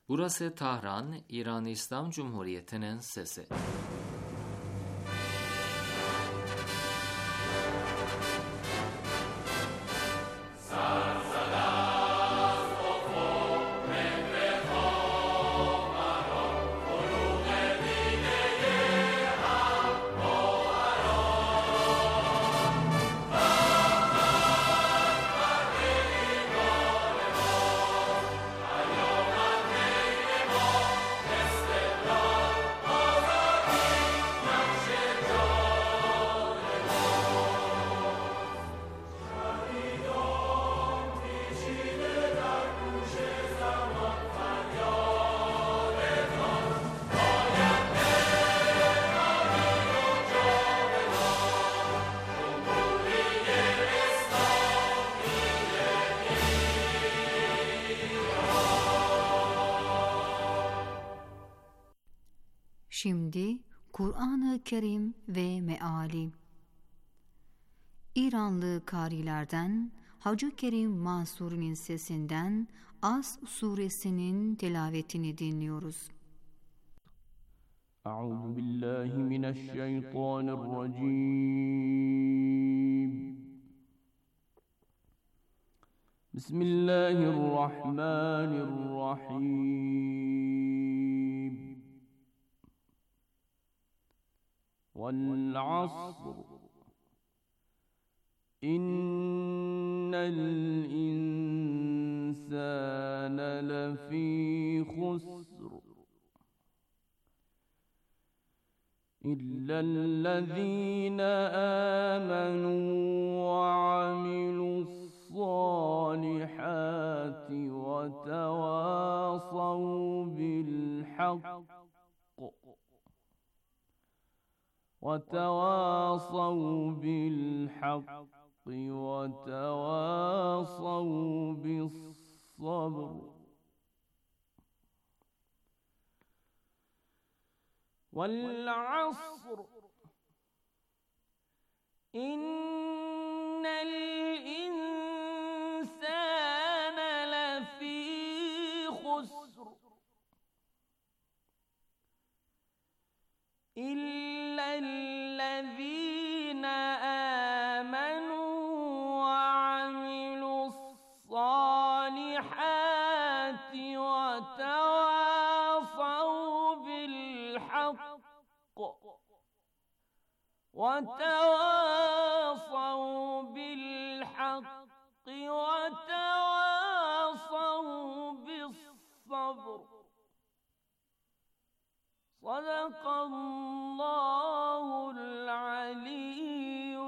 Burası Tahran, İran İslam Cumhuriyeti'nin sesi. Şimdi Kur'an-ı Kerim ve Meali. İranlı karilerden Hacı Kerim Mansuri'nin sesinden As suresinin tilavetini dinliyoruz. Euzu billahi mineşşeytanirracim. Bismillahirrahmanirrahim. Vel asr. İnnel insâne lefî husr. إلا الذين آمنوا وعملوا الصالحات وتواصوا بالحق وتواصوا بالصبر والعصر إن الإنسان لفي خسر إلا الذين آمنوا وعملوا الصالحات وتواصوا بالحق وتواصوا بالصبر صدق الله العلي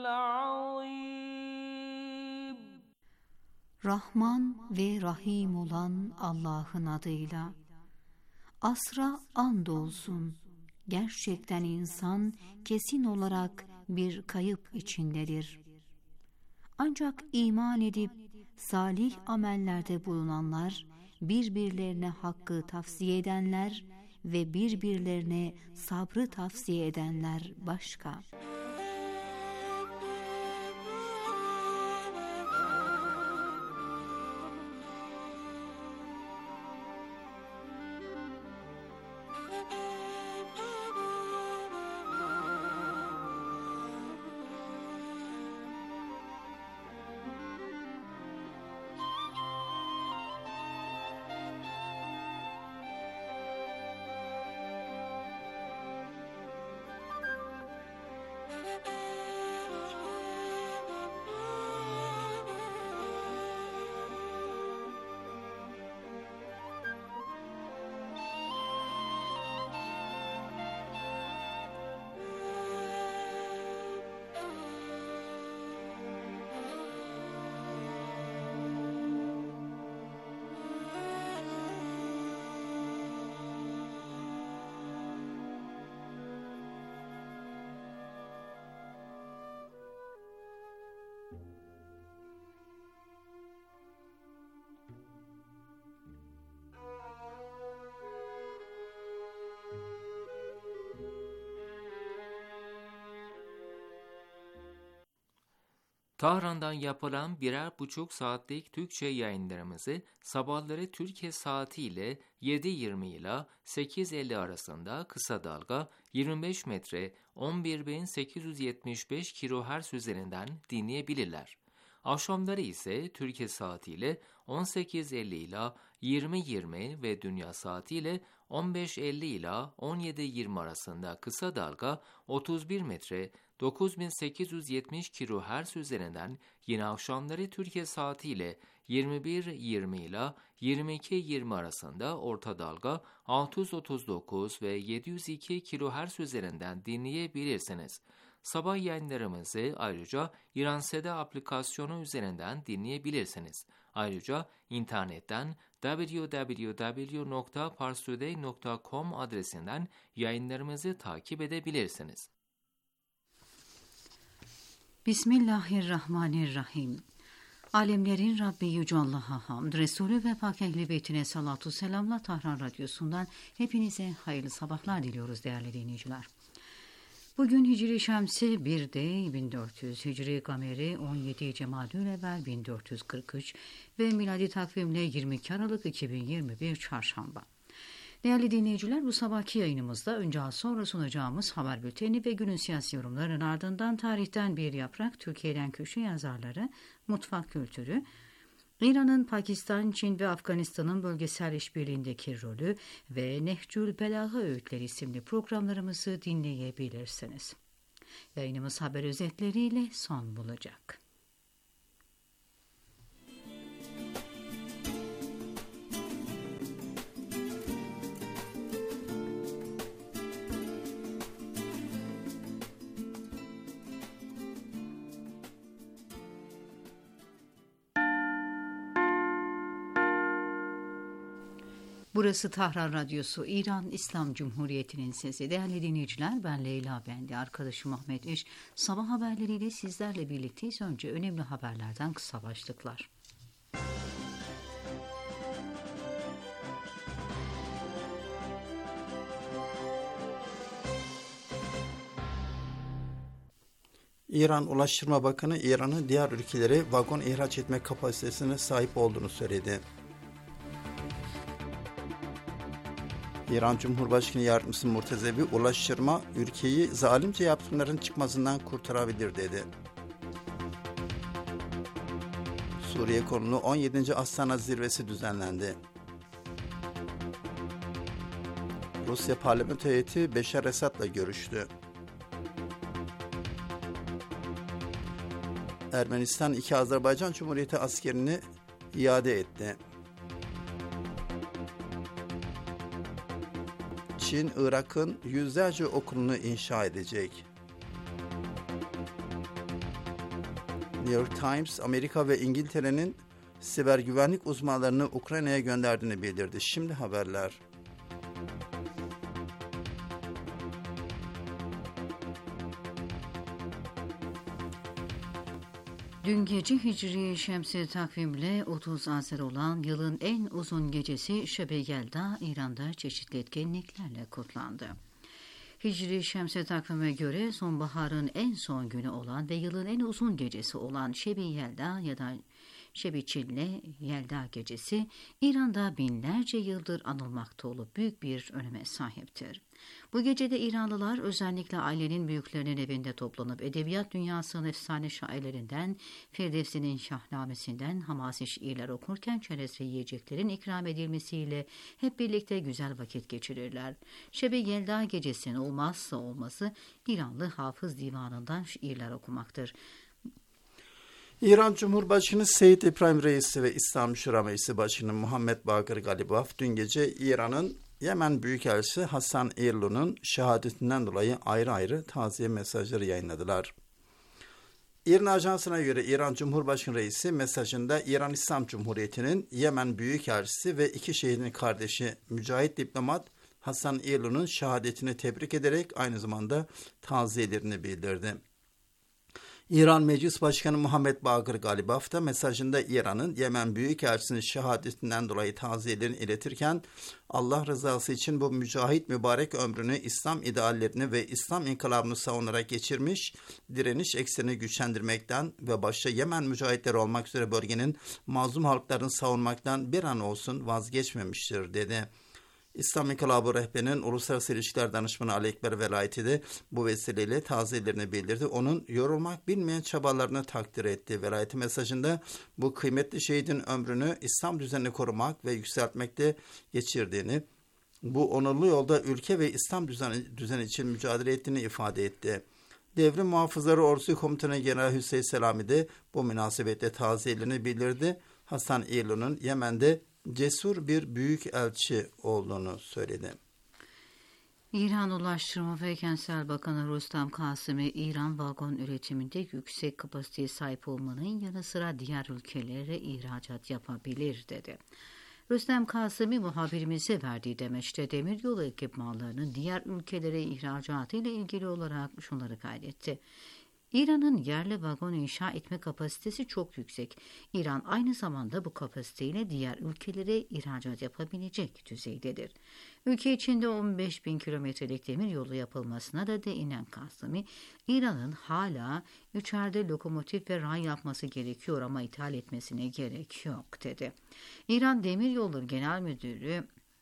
العظيم. Rahman ve Rahim olan Allah'ın adıyla. Asra andolsun. Gerçekten insan kesin olarak bir kayıp içindedir. Ancak iman edip salih amellerde bulunanlar, birbirlerine hakkı tavsiye edenler ve birbirlerine sabrı tavsiye edenler başka. Tahran'dan yapılan 1,5 saatlik Türkçe yayınlarımızı sabahları Türkiye saatiyle 7.20 ile 8.50 arasında kısa dalga 25 metre 11.875 kHz üzerinden dinleyebilirler. Akşamları ise Türkiye saatiyle 18.50 ile 20.20 ve dünya saatiyle 15.50 ile 17.20 arasında kısa dalga 31 metre 9870 kHz üzerinden yine akşamları Türkiye saatiyle 21.20 ile 22.20 arasında orta dalga 639 ve 702 kHz üzerinden dinleyebilirsiniz. Sabah yayınlarımızı ayrıca İran Seda aplikasyonu üzerinden dinleyebilirsiniz. Ayrıca internetten www.parstoday.com adresinden yayınlarımızı takip edebilirsiniz. Bismillahirrahmanirrahim. Alemlerin Rabbi Yüce Allah'a hamd, Resulü ve Pak Ehl-i Beytine salatu selamla Tahran Radyosu'ndan hepinize hayırlı sabahlar diliyoruz değerli dinleyiciler. Bugün Hicri Şemsi 1'de 1400, Hicri Gameri 17 Cemadülevvel 1443 ve miladi takvimle 22 Aralık 2021 Çarşamba. Değerli dinleyiciler, bu sabahki yayınımızda önce az sonra sunacağımız haber bülteni ve günün siyasi yorumlarının ardından tarihten bir yaprak, Türkiye'den köşe yazarları, mutfak kültürü, İran'ın Pakistan, Çin ve Afganistan'ın bölgesel işbirliğindeki rolü ve Nehcül Belagha Öğütleri isimli programlarımızı dinleyebilirsiniz. Yayınımız haber özetleriyle son bulacak. Burası Tahran Radyosu, İran İslam Cumhuriyeti'nin sesi. Değerli dinleyiciler, ben Leyla Bendi, arkadaşım Ahmet İş. Sabah haberleriyle sizlerle birlikteyiz. Önce önemli haberlerden kısa başlıklar. İran Ulaştırma Bakanı, İran'ın diğer ülkelere vagon ihraç etme kapasitesine sahip olduğunu söyledi. İran Cumhurbaşkanı Yardımcısı Murtezevi, ulaştırma ülkeyi zalimce yaptırımların çıkmasından kurtarabilir dedi. Suriye konulu 17. Astana Zirvesi düzenlendi. Rusya parlamento heyeti Beşar Esad'la görüştü. Ermenistan 2 Azerbaycan Cumhuriyeti askerini iade etti. Çin, Irak'ın yüzlerce okulunu inşa edecek. New York Times, Amerika ve İngiltere'nin siber güvenlik uzmanlarını Ukrayna'ya gönderdiğini bildirdi. Şimdi haberler. Dün gece Hicri Şemsi takvimle 30 Azer olan yılın en uzun gecesi Şeb-i Yelda İran'da çeşitli etkinliklerle kutlandı. Hicri Şemsi takvime göre sonbaharın en son günü olan ve yılın en uzun gecesi olan Şeb-i Yelda ya da Şeb-i Çille Yelda gecesi İran'da binlerce yıldır anılmakta olup büyük bir öneme sahiptir. Bu gecede İranlılar özellikle ailenin büyüklerinin evinde toplanıp edebiyat dünyasının efsane şairlerinden Firdevsi'nin Şahnamesi'nden hamasi şiirler okurken çerez ve yiyeceklerin ikram edilmesiyle hep birlikte güzel vakit geçirirler. Şeb-i Yelda gecesinin olmazsa olmazı İranlı Hafız Divanı'ndan şiirler okumaktır. İran Cumhurbaşkanı Seyyid İbrahim Reisi ve İslam Şura Meclisi Başkanı Muhammed Bakır Galibaf dün gece İran'ın Yemen Büyükelçisi Hasan İrlu'nun şehadetinden dolayı ayrı ayrı taziye mesajları yayınladılar. İran Ajansı'na göre İran Cumhurbaşkanı Reisi mesajında İran İslam Cumhuriyeti'nin Yemen Büyükelçisi ve 2 şehidin kardeşi mücahit diplomat Hasan İrlu'nun şehadetini tebrik ederek aynı zamanda taziyelerini bildirdi. İran Meclis Başkanı Muhammed Bakır Galibaf da mesajında İran'ın Yemen Büyükelçisi'nin şehadetinden dolayı taziyelerini iletirken Allah rızası için bu mücahit mübarek ömrünü İslam ideallerini ve İslam inkılabını savunarak geçirmiş, direniş eksenini güçlendirmekten ve başta Yemen mücahitleri olmak üzere bölgenin mazlum halklarını savunmaktan bir an olsun vazgeçmemiştir dedi. İslam İnkılabı rehberinin Uluslararası İlişkiler Danışmanı Ali Ekber Velayeti de bu vesileyle taziyelerini bildirdi. Onun yorulmak bilmeyen çabalarını takdir etti. Velayeti mesajında bu kıymetli şehidin ömrünü İslam düzenini korumak ve yükseltmekte geçirdiğini, bu onurlu yolda ülke ve İslam düzeni için mücadele ettiğini ifade etti. Devrim Muhafızları Ordusu Komutanı General Hüseyin Selami de bu münasebetle taziyelerini bildirdi. Hasan İrlu'nun Yemen'de cesur bir büyükelçi olduğunu söyledi. İran Ulaştırma ve Kentsel Bakanı Rüstem Kasım'ı İran vagon üretiminde yüksek kapasiteye sahip olmanın yanı sıra diğer ülkelere ihracat yapabilir dedi. Rüstem Kasım'ı muhabirimize verdiği demeçte demiryolu ekipmanlarının diğer ülkelere ihracatı ile ilgili olarak şunları kaydetti. İran'ın yerli vagon inşa etme kapasitesi çok yüksek. İran aynı zamanda bu kapasiteyle diğer ülkelere ihracat yapabilecek düzeydedir. Ülke içinde 15.000 kilometrelik demir yolu yapılmasına da değinen Kasım'ı, İran'ın hala 3'erde lokomotif ve ray yapması gerekiyor ama ithal etmesine gerek yok dedi. İran Demiryolları Genel Müdürü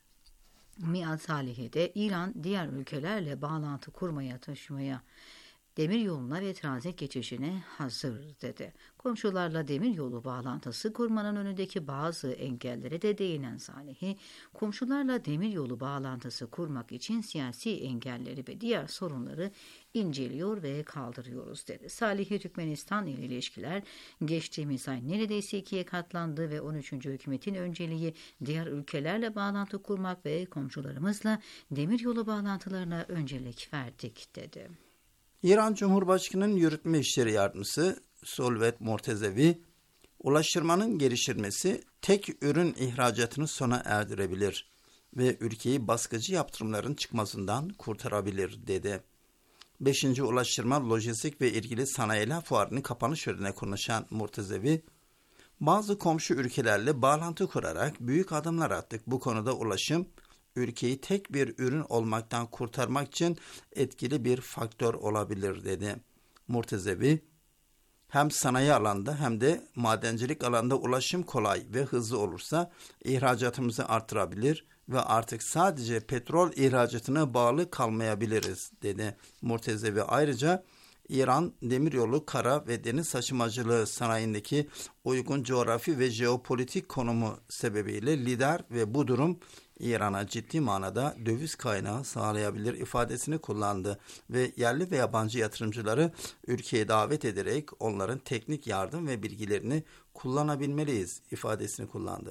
Miad Salih'e de İran diğer ülkelerle bağlantı kurmaya, taşımaya, demir yoluna ve transit geçişine hazır dedi. Komşularla demir yolu bağlantısı kurmanın önündeki bazı engellere de değinen Salih'i, komşularla demir yolu bağlantısı kurmak için siyasi engelleri ve diğer sorunları inceliyor ve kaldırıyoruz dedi. Salih'i Türkmenistan ile ilişkiler geçtiğimiz ay neredeyse 2'ye katlandı ve 13. hükümetin önceliği diğer ülkelerle bağlantı kurmak ve komşularımızla demir yolu bağlantılarına öncelik verdik dedi. İran Cumhurbaşkanı'nın yürütme işleri yardımcısı Solvet Mortezevi, ulaştırmanın geliştirilmesi tek ürün ihracatını sona erdirebilir ve ülkeyi baskıcı yaptırımların çıkmasından kurtarabilir dedi. 5. Ulaştırma, Lojistik ve İlgili Sanayiler Fuarı'nın kapanış törenine konuşan Mortezevi, bazı komşu ülkelerle bağlantı kurarak büyük adımlar attık. Bu konuda ulaşım, ülkeyi tek bir ürün olmaktan kurtarmak için etkili bir faktör olabilir dedi. Mortezevi, hem sanayi alanda hem de madencilik alanda ulaşım kolay ve hızlı olursa ihracatımızı artırabilir ve artık sadece petrol ihracatına bağlı kalmayabiliriz dedi. Mortezevi ayrıca İran demiryolu, kara ve deniz taşımacılığı sanayindeki uygun coğrafi ve jeopolitik konumu sebebiyle lider ve bu durum İran'a ciddi manada döviz kaynağı sağlayabilir ifadesini kullandı ve yerli ve yabancı yatırımcıları ülkeye davet ederek onların teknik yardım ve bilgilerini kullanabilmeliyiz ifadesini kullandı.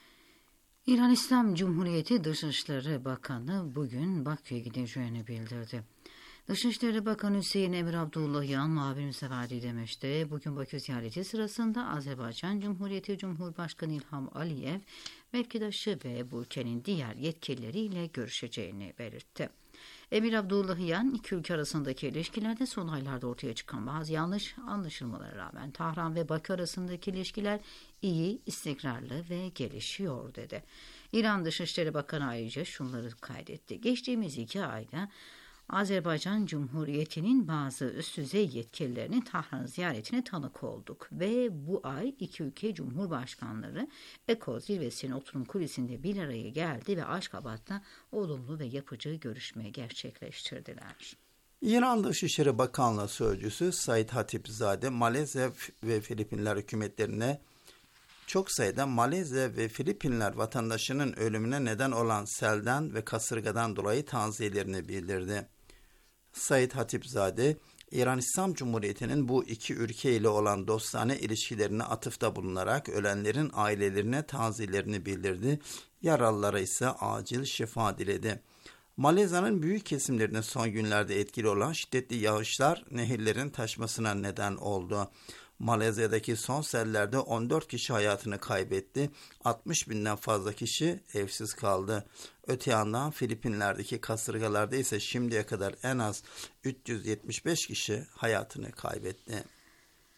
İran İslam Cumhuriyeti Dışişleri Bakanı bugün Bakü'ye gideceğini bildirdi. Dışişleri Bakanı Hüseyin Emir Abdullahian muhabirimize verdiği demeçte bugün Bakü ziyareti sırasında Azerbaycan Cumhuriyeti Cumhurbaşkanı İlham Aliyev mevkidaşı ve bu ülkenin diğer yetkilileriyle görüşeceğini belirtti. Emir Abdullahian iki ülke arasındaki ilişkilerde son aylarda ortaya çıkan bazı yanlış anlaşılmalara rağmen Tahran ve Bakü arasındaki ilişkiler iyi, istikrarlı ve gelişiyor dedi. İran Dışişleri Bakanı ayrıca şunları kaydetti. Geçtiğimiz 2 ayda Azerbaycan Cumhuriyeti'nin bazı üst düzey yetkililerinin Tahran ziyaretine tanık olduk ve bu ay iki ülke cumhurbaşkanları EKO zirvesinin oturum kulisinde bir araya geldi ve Aşkabat'ta olumlu ve yapıcı görüşme gerçekleştirdiler. İran Dışişleri Bakanlığı Sözcüsü Said Hatipzade, Malezya ve Filipinler hükümetlerine çok sayıda Malezya ve Filipinler vatandaşının ölümüne neden olan selden ve kasırgadan dolayı taziyelerini bildirdi. Said Hatipzade, İran İslam Cumhuriyeti'nin bu iki ülke ile olan dostane ilişkilerine atıfta bulunarak ölenlerin ailelerine taziyelerini bildirdi, yaralılara ise acil şifa diledi. Malezya'nın büyük kesimlerinde son günlerde etkili olan şiddetli yağışlar nehirlerin taşmasına neden oldu. Malezya'daki son sellerde 14 kişi hayatını kaybetti, 60 binden fazla kişi evsiz kaldı. Öte yandan Filipinler'deki kasırgalarda ise şimdiye kadar en az 375 kişi hayatını kaybetti.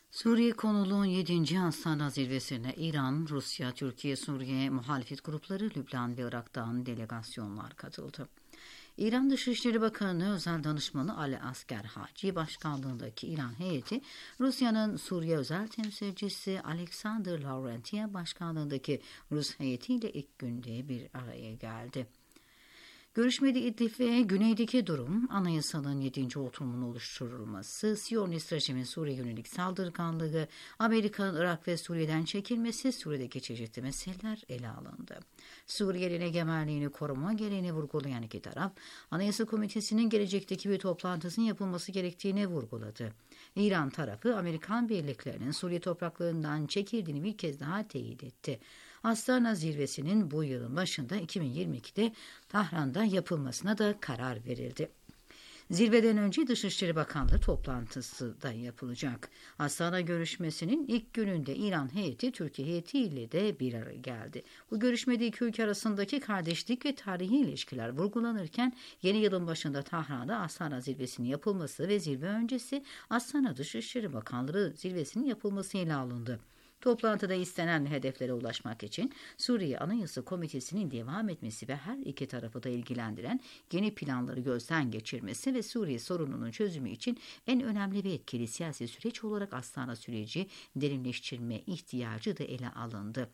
Suriye konulu 7. Astana Zirvesi'ne İran, Rusya, Türkiye, Suriye muhalefet grupları, Lübnan ve Irak'tan delegasyonlar katıldı. İran Dışişleri Bakanı Özel Danışmanı Ali Asgar Haci başkanlığındaki İran heyeti, Rusya'nın Suriye Özel Temsilcisi Alexander Lavrentiev başkanlığındaki Rus heyetiyle ilk günde bir araya geldi. Görüşmede İdlib ve güneydeki durum, anayasanın 7. oturumun oluşturulması, Siyonist rejimin Suriye yönelik saldırganlığı, Amerika'nın Irak ve Suriye'den çekilmesi, Suriye'deki çeşitli meseleler ele alındı. Suriye'nin egemenliğini koruma gereğini vurgulayan iki taraf, Anayasa Komitesi'nin gelecekteki bir toplantısının yapılması gerektiğini vurguladı. İran tarafı, Amerikan birliklerinin Suriye topraklarından çekildiğini bir kez daha teyit etti. Astana Zirvesi'nin bu yılın başında 2022'de Tahran'da yapılmasına da karar verildi. Zirveden önce Dışişleri Bakanlığı toplantısı da yapılacak. Astana görüşmesinin ilk gününde İran heyeti Türkiye heyetiyle de bir araya geldi. Bu görüşmede iki ülke arasındaki kardeşlik ve tarihi ilişkiler vurgulanırken yeni yılın başında Tahran'da Astana Zirvesi'nin yapılması ve zirve öncesi Astana Dışişleri Bakanlığı Zirvesi'nin yapılması ele alındı. Toplantıda istenen hedeflere ulaşmak için Suriye Anayasa Komitesi'nin devam etmesi ve her iki tarafı da ilgilendiren yeni planları gözden geçirmesi ve Suriye sorununun çözümü için en önemli ve etkili siyasi süreç olarak Astana süreci derinleştirme ihtiyacı da ele alındı.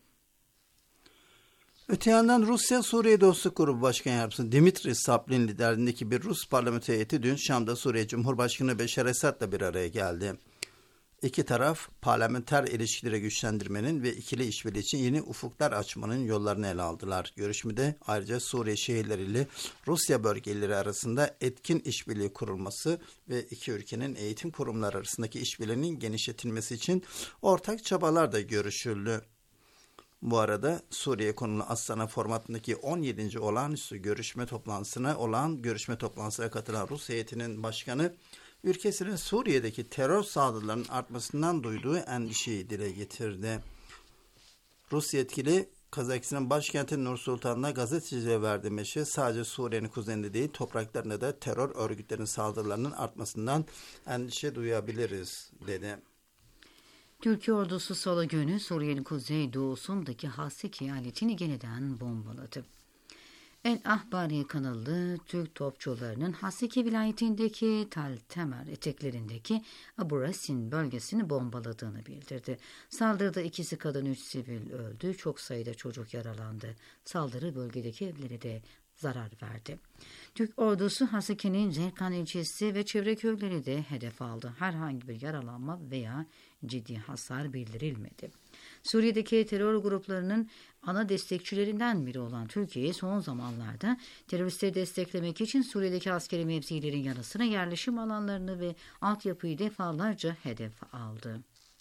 Öte yandan Rusya Suriye Dostluk Grubu Başkan Yardımcısı Dimitri Saplin liderliğindeki bir Rus parlamento heyeti dün Şam'da Suriye Cumhurbaşkanı Beşar Esad'la bir araya geldi. İki taraf parlamenter ilişkileri güçlendirmenin ve ikili işbirliği için yeni ufuklar açmanın yollarını ele aldılar. Görüşmede ayrıca Suriye şehirleriyle Rusya bölgeleri arasında etkin işbirliği kurulması ve iki ülkenin eğitim kurumları arasındaki işbirliğinin genişletilmesi için ortak çabalar da görüşüldü. Bu arada Suriye konulu Astana formatındaki 17. olağanüstü görüşme toplantısına katılan Rus heyetinin başkanı, ülkesinin Suriye'deki terör saldırılarının artmasından duyduğu endişeyi dile getirdi. Rus yetkili, Kazakistan'ın başkenti Nur Sultan'da gazetecilere verdiği mesajı sadece Suriye'nin kuzeyinde değil, topraklarında da terör örgütlerinin saldırılarının artmasından endişe duyabiliriz, dedi. Türkiye ordusu Salı günü Suriye'nin kuzeydoğusundaki Haseki eyaletini yeniden bombaladı. El Ahbari kanalı Türk topçularının Haseki vilayetindeki Tal Temer eteklerindeki Abu Rasin bölgesini bombaladığını bildirdi. Saldırıda 2 kadın 3 sivil öldü, çok sayıda çocuk yaralandı. Saldırı bölgedeki evlere de zarar verdi. Türk ordusu Haseki'nin Zerkan ilçesi ve çevre köyleri de hedef aldı. Herhangi bir yaralanma veya ciddi hasar bildirilmedi. Suriye'deki terör gruplarının ana destekçilerinden biri olan Türkiye son zamanlarda teröristleri desteklemek için Suriye'deki askeri mevzilerin yanı sıra yerleşim alanlarını ve altyapıyı defalarca hedef aldı.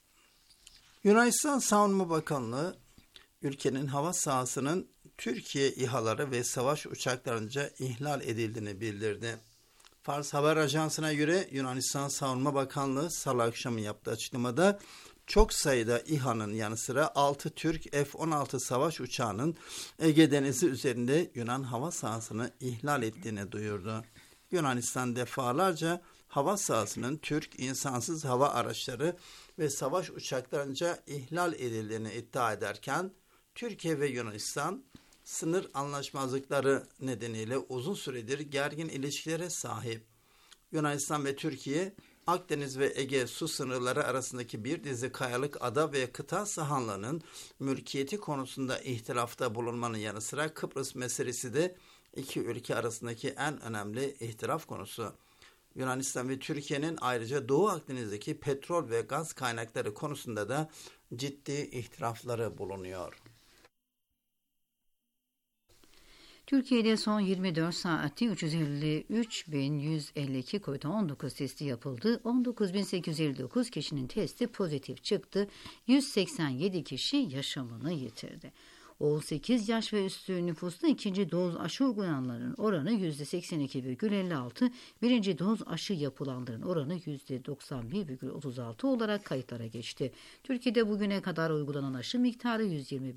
Yunanistan Savunma Bakanlığı, ülkenin hava sahasının Türkiye İHA'ları ve savaş uçaklarınca ihlal edildiğini bildirdi. Fars Haber Ajansı'na göre Yunanistan Savunma Bakanlığı Salı akşamı yaptığı açıklamada çok sayıda İHA'nın yanı sıra 6 Türk F-16 savaş uçağının Ege Denizi üzerinde Yunan hava sahasını ihlal ettiğini duyurdu. Yunanistan defalarca hava sahasının Türk insansız hava araçları ve savaş uçaklarınca ihlal edildiğini iddia ederken, Türkiye ve Yunanistan sınır anlaşmazlıkları nedeniyle uzun süredir gergin ilişkilere sahip. Yunanistan ve Türkiye, Akdeniz ve Ege su sınırları arasındaki bir dizi kayalık ada ve kıta sahanlarının mülkiyeti konusunda ihtilafta bulunmanın yanı sıra Kıbrıs meselesi de iki ülke arasındaki en önemli ihtilaf konusu. Yunanistan ve Türkiye'nin ayrıca Doğu Akdeniz'deki petrol ve gaz kaynakları konusunda da ciddi ihtilafları bulunuyor. Türkiye'de son 24 saatte 353.152 COVID-19 testi yapıldı. 19.859 kişinin testi pozitif çıktı. 187 kişi yaşamını yitirdi. 18 yaş ve üstü nüfusta ikinci doz aşı uygulayanların oranı %82,56, birinci doz aşı yapılanların oranı %91,36 olarak kayıtlara geçti. Türkiye'de bugüne kadar uygulanan aşı miktarı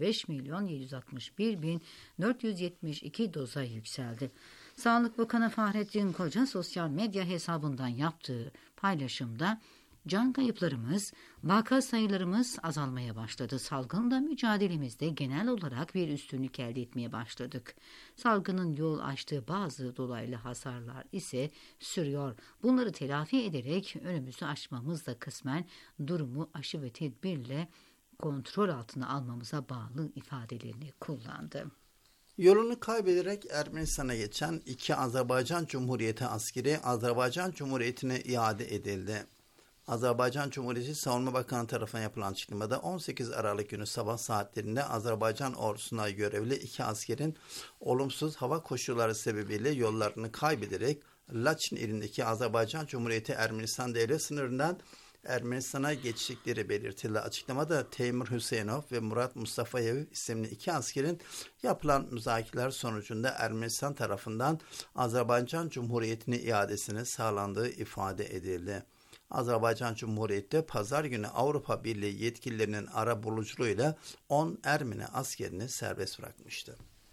125.761.472 doza yükseldi. Sağlık Bakanı Fahrettin Koca sosyal medya hesabından yaptığı paylaşımda can kayıplarımız, vaka sayılarımız azalmaya başladı. Salgınla mücadelemizde genel olarak bir üstünlük elde etmeye başladık. Salgının yol açtığı bazı dolaylı hasarlar ise sürüyor. Bunları telafi ederek önümüzü aşmamız da kısmen durumu aşı ve tedbirle kontrol altına almamıza bağlı ifadelerini kullandı. Yolunu kaybederek Ermenistan'a geçen 2 Azerbaycan Cumhuriyeti askeri Azerbaycan Cumhuriyeti'ne iade edildi. Azerbaycan Cumhuriyeti Savunma Bakanı tarafından yapılan açıklamada 18 Aralık günü sabah saatlerinde Azerbaycan ordusuna görevli 2 askerin olumsuz hava koşulları sebebiyle yollarını kaybederek Laçin ilindeki Azerbaycan Cumhuriyeti Ermenistan devlet sınırından Ermenistan'a geçtikleri belirtildi. Açıklamada Teymur Hüseyinov ve Murat Mustafayev isimli 2 askerin yapılan müzakereler sonucunda Ermenistan tarafından Azerbaycan Cumhuriyeti'ne iadesinin sağlandığı ifade edildi. Azerbaycan Cumhuriyeti pazar günü Avrupa Birliği yetkililerinin arabuluculuğuyla 10 Ermeni askerini serbest bırakmıştı.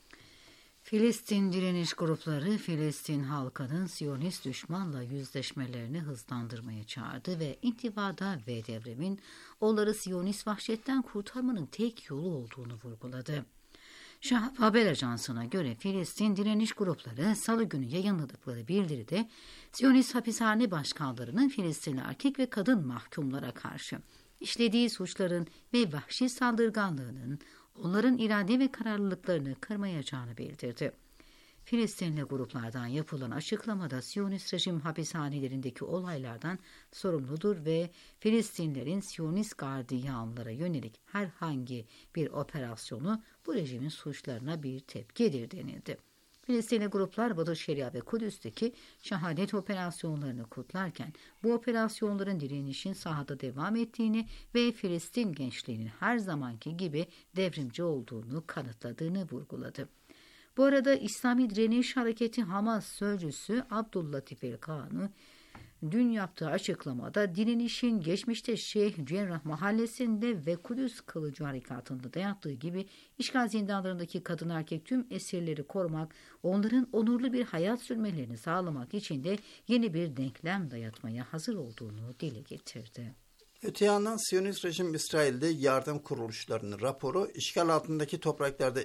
Filistin direniş grupları Filistin halkının Siyonist düşmanla yüzleşmelerini hızlandırmaya çağırdı ve intifada ve devrimin onları Siyonist vahşetten kurtarmanın tek yolu olduğunu vurguladı. Şahap Haber Ajansı'na göre Filistin direniş grupları Salı günü yayınladıkları bildiride Siyonist hapishane başkanlarının Filistinli erkek ve kadın mahkumlara karşı işlediği suçların ve vahşi saldırganlığının onların irade ve kararlılıklarını kırmayacağını bildirdi. Filistinli gruplardan yapılan açıklamada Siyonist rejim hapishanelerindeki olaylardan sorumludur ve Filistinlerin Siyonist gardiyanlara yönelik herhangi bir operasyonu bu rejimin suçlarına bir tepkidir denildi. Filistinli gruplar Batı Şeria ve Kudüs'teki şehadet operasyonlarını kutlarken bu operasyonların direnişin sahada devam ettiğini ve Filistin gençliğinin her zamanki gibi devrimci olduğunu kanıtladığını vurguladı. Bu arada İslami Direniş Hareketi Hamas sözcüsü Abdüllatif El-Kanu dün yaptığı açıklamada direnişin geçmişte Şeyh Cerrah mahallesinde ve Kudüs Kılıcı Harekatı'nda dayattığı gibi işgal zindanlarındaki kadın erkek tüm esirleri korumak, onların onurlu bir hayat sürmelerini sağlamak için de yeni bir denklem dayatmaya hazır olduğunu dile getirdi. Öte yandan Siyonist rejim İsrail'de yardım kuruluşlarının raporu işgal altındaki topraklarda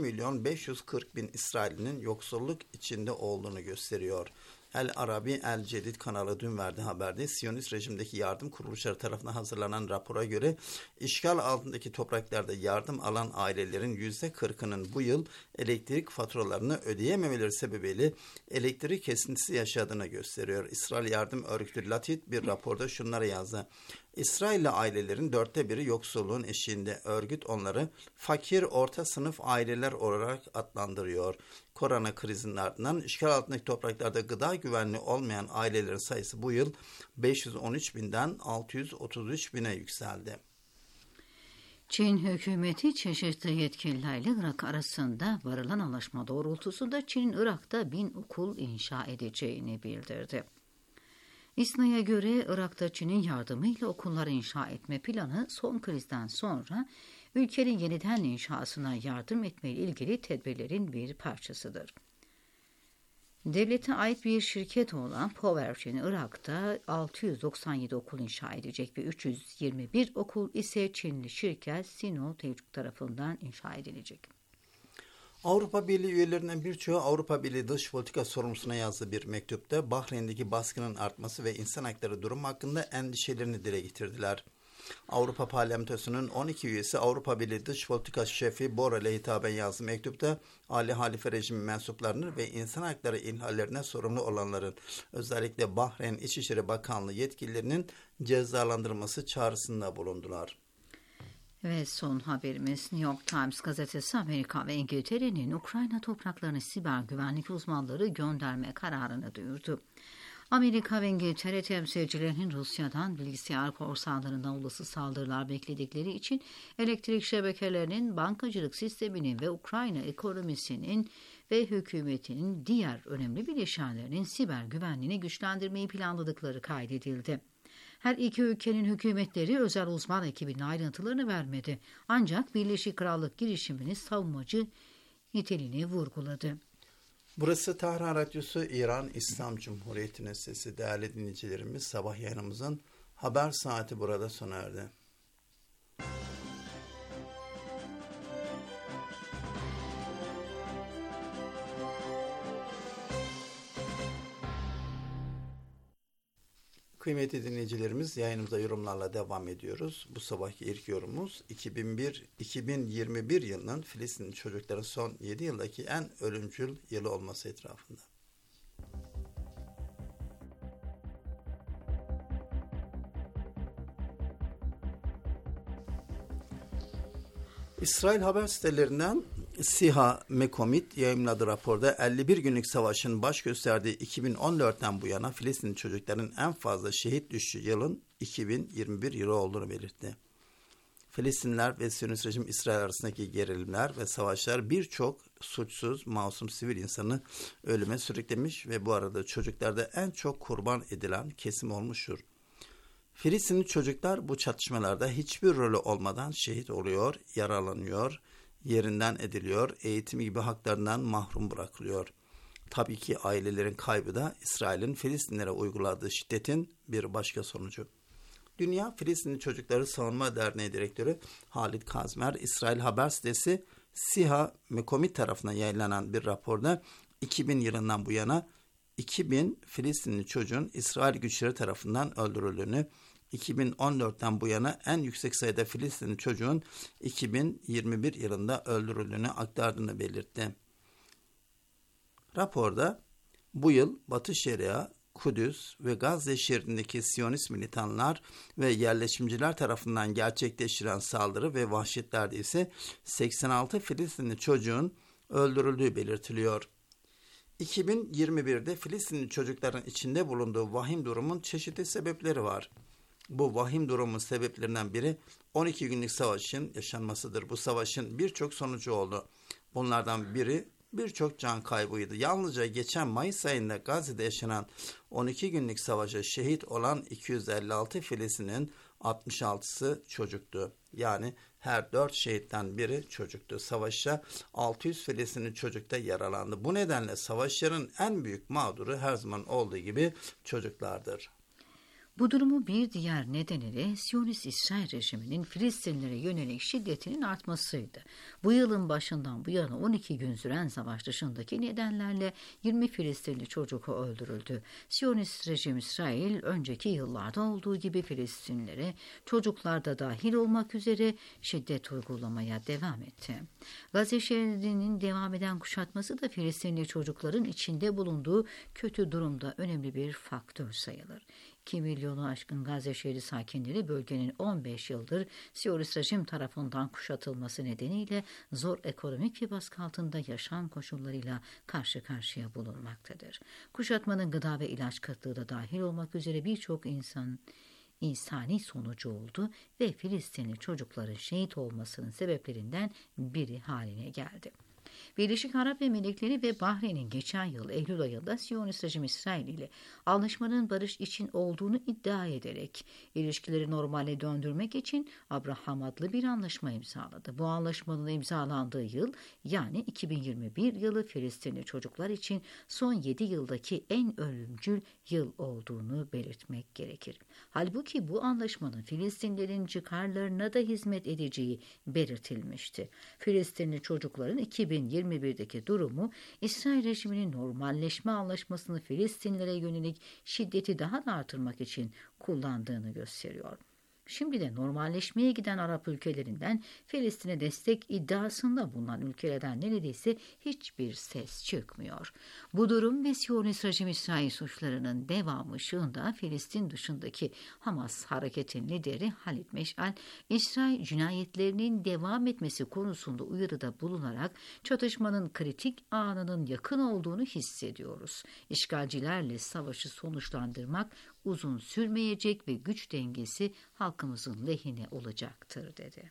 2.540.000 İsrail'in yoksulluk içinde olduğunu gösteriyor. El Arabi El Cedid kanalı dün verdiği haberde Siyonist rejimdeki yardım kuruluşları tarafından hazırlanan rapora göre işgal altındaki topraklarda yardım alan ailelerin %40'ının bu yıl elektrik faturalarını ödeyememeleri sebebiyle elektrik kesintisi yaşadığını gösteriyor. İsrail Yardım Örgütü Latit bir raporda şunları yazdı. İsrailli ailelerin 1/4 yoksulluğun eşiğinde. Örgüt onları fakir orta sınıf aileler olarak adlandırıyor. Korona krizinin ardından işgal altındaki topraklarda gıda güvenliği olmayan ailelerin sayısı bu yıl 513.000'den 633.000'e yükseldi. Çin hükümeti çeşitli yetkililerle Irak arasında varılan anlaşma doğrultusunda Çin'in Irak'ta 1000 okul inşa edeceğini bildirdi. İSNA'ya göre Irak'ta Çin'in yardımıyla okulları inşa etme planı son krizden sonra ülkenin yeniden inşasına yardım etmeyle ilgili tedbirlerin bir parçasıdır. Devlete ait bir şirket olan Powergen Irak'ta 697 okul inşa edecek ve 321 okul ise Çinli şirket Sino-Telcuk tarafından inşa edilecek. Avrupa Birliği üyelerinden birçoğu Avrupa Birliği dış politika sorumlusuna yazdığı bir mektupta Bahreyn'deki baskının artması ve insan hakları durumu hakkında endişelerini dile getirdiler. Avrupa Parlamentosu'nun 12 üyesi Avrupa Birliği Dış Politika Şefi Borrell'e hitaben yazdığı mektupta Ali Halife rejimi mensuplarının ve insan hakları ihlallerine sorumlu olanların özellikle Bahreyn İçişleri Bakanlığı yetkililerinin cezalandırılması çağrısında bulundular. Ve son haberimiz New York Times gazetesi Amerika ve İngiltere'nin Ukrayna topraklarına siber güvenlik uzmanları gönderme kararını duyurdu. Amerika ve İngiltere temsilcilerinin Rusya'dan bilgisayar korsanlarından olası saldırılar bekledikleri için elektrik şebekelerinin, bankacılık sisteminin ve Ukrayna ekonomisinin ve hükümetinin diğer önemli bileşenlerinin siber güvenliğini güçlendirmeyi planladıkları kaydedildi. Her iki ülkenin hükümetleri özel uzman ekibinin ayrıntılarını vermedi. Ancak Birleşik Krallık girişimini savunmacı niteliğini vurguladı. Burası Tahran Radyosu İran İslam Cumhuriyeti'nin sesi. Değerli dinleyicilerimiz, sabah yayınımızın Haber saati burada sona erdi. Kıymetli dinleyicilerimiz, yayınımıza yorumlarla devam ediyoruz. Bu sabahki ilk yorumumuz 2021 yılının Filistinli çocukların son 7 yıldaki en ölümcül yılı olması etrafında. İsrail haber sitelerinden Siha Mekomit yayımladığı raporda 51 günlük savaşın baş gösterdiği 2014'ten bu yana Filistin çocukların en fazla şehit düştüğü yılın 2021 yılı olduğunu belirtti. Filistinliler ve Siyonist rejim İsrail arasındaki gerilimler ve savaşlar birçok suçsuz, masum sivil insanı ölüme sürüklemiş ve bu arada çocuklarda en çok kurban edilen kesim olmuştur. Filistinli çocuklar bu çatışmalarda hiçbir rolü olmadan şehit oluyor, yaralanıyor, yerinden ediliyor, eğitim gibi haklarından mahrum bırakılıyor. Tabii ki ailelerin kaybı da İsrail'in Filistinlere uyguladığı şiddetin bir başka sonucu. Dünya Filistinli Çocukları Savunma Derneği Direktörü Halit Kazmer, İsrail haber sitesi Siha Mekomit tarafından yayınlanan bir raporda 2000 yılından bu yana 2000 Filistinli çocuğun İsrail güçleri tarafından öldürüldüğünü, 2014'ten bu yana en yüksek sayıda Filistinli çocuğun 2021 yılında öldürüldüğünü aktardığını belirtti. Raporda bu yıl Batı Şeria, Kudüs ve Gazze şeridindeki Siyonist militanlar ve yerleşimciler tarafından gerçekleştirilen saldırı ve vahşetlerde ise 86 Filistinli çocuğun öldürüldüğü belirtiliyor. 2021'de Filistinli çocukların içinde bulunduğu vahim durumun çeşitli sebepleri var. Bu vahim durumun sebeplerinden biri 12 günlük savaşın yaşanmasıdır. Bu savaşın birçok sonucu oldu. Bunlardan biri birçok can kaybıydı. Yalnızca geçen Mayıs ayında Gazze'de yaşanan 12 günlük savaşa şehit olan 256 Filistin'in 66'sı çocuktu. Yani her 4 şehitten biri çocuktu. Savaşta 600 Filistinli çocuk da yaralandı. Bu nedenle savaşların en büyük mağduru her zaman olduğu gibi çocuklardır. Bu durumun bir diğer nedeni de Siyonist İsrail rejiminin Filistinlilere yönelik şiddetinin artmasıydı. Bu yılın başından bu yana 12 gün süren savaş dışındaki nedenlerle 20 Filistinli çocuk öldürüldü. Siyonist rejim İsrail önceki yıllarda olduğu gibi Filistinlilere, çocuklar da dahil olmak üzere şiddet uygulamaya devam etti. Gazze şeridinin devam eden kuşatması da Filistinli çocukların içinde bulunduğu kötü durumda önemli bir faktör sayılır. 2 milyonu aşkın Gazze şehri sakinleri bölgenin 15 yıldır Siyonist rejim tarafından kuşatılması nedeniyle zor ekonomik bir baskı altında yaşam koşullarıyla karşı karşıya bulunmaktadır. Kuşatmanın gıda ve ilaç kıtlığı da dahil olmak üzere birçok insani sonucu oldu ve Filistinli çocukların şehit olmasının sebeplerinden biri haline geldi. Birleşik Arap Emirlikleri ve Bahreyn'in geçen yıl Eylül ayında Siyonist rejim İsrail ile anlaşmanın barış için olduğunu iddia ederek ilişkileri normale döndürmek için Abraham adlı bir anlaşma imzaladı. Bu anlaşmanın imzalandığı yıl yani 2021 yılı Filistinli çocuklar için son 7 yıldaki en ölümcül yıl olduğunu belirtmek gerekir. Halbuki bu anlaşmanın Filistinlilerin çıkarlarına da hizmet edeceği belirtilmişti. Filistinli çocukların 2021'deki durumu İsrail rejiminin normalleşme anlaşmasını Filistinlilere yönelik şiddeti daha da artırmak için kullandığını gösteriyor. Şimdi de normalleşmeye giden Arap ülkelerinden Filistin'e destek iddiasında bulunan ülkelerden neredeyse hiçbir ses çıkmıyor. Bu durum ve Siyonist rejim İsrail suçlarının devamı ışığında Filistin dışındaki Hamas hareketinin lideri Halit Meşal, İsrail cinayetlerinin devam etmesi konusunda uyarıda bulunarak çatışmanın kritik anının yakın olduğunu hissediyoruz. İşgalcilerle savaşı sonuçlandırmak uzun sürmeyecek ve güç dengesi halkımızın lehine olacaktır dedi.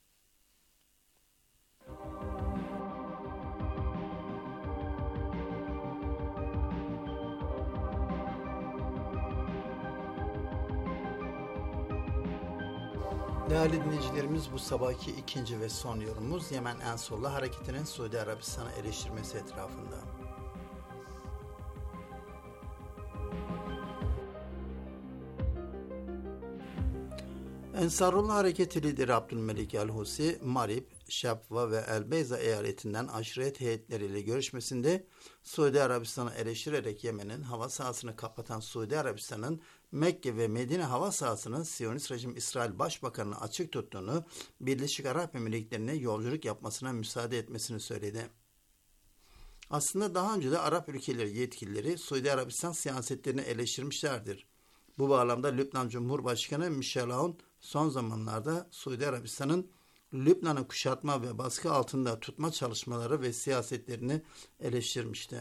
Değerli dinleyicilerimiz, bu sabahki ikinci ve son yorumumuz Yemen Ensarullah Hareketi'nin Suudi Arabistan'a eleştirmesi etrafında. Ensarullah Hareketi lideri Abdülmelik el-Husi, Marib, Şabva ve El-Beyza eyaletinden aşiret heyetleriyle görüşmesinde Suudi Arabistan'ı eleştirerek Yemen'in hava sahasını kapatan Suudi Arabistan'ın Mekke ve Medine hava sahasının Siyonist rejim İsrail Başbakanı'nı açık tuttuğunu, Birleşik Arap Emirlikleri'ne yolculuk yapmasına müsaade etmesini söyledi. Aslında daha önce de Arap ülkeleri yetkilileri Suudi Arabistan siyasetlerini eleştirmişlerdir. Bu bağlamda Lübnan Cumhurbaşkanı Michel Aoun son zamanlarda Suudi Arabistan'ın Lübnan'ı kuşatma ve baskı altında tutma çalışmaları ve siyasetlerini eleştirmişti.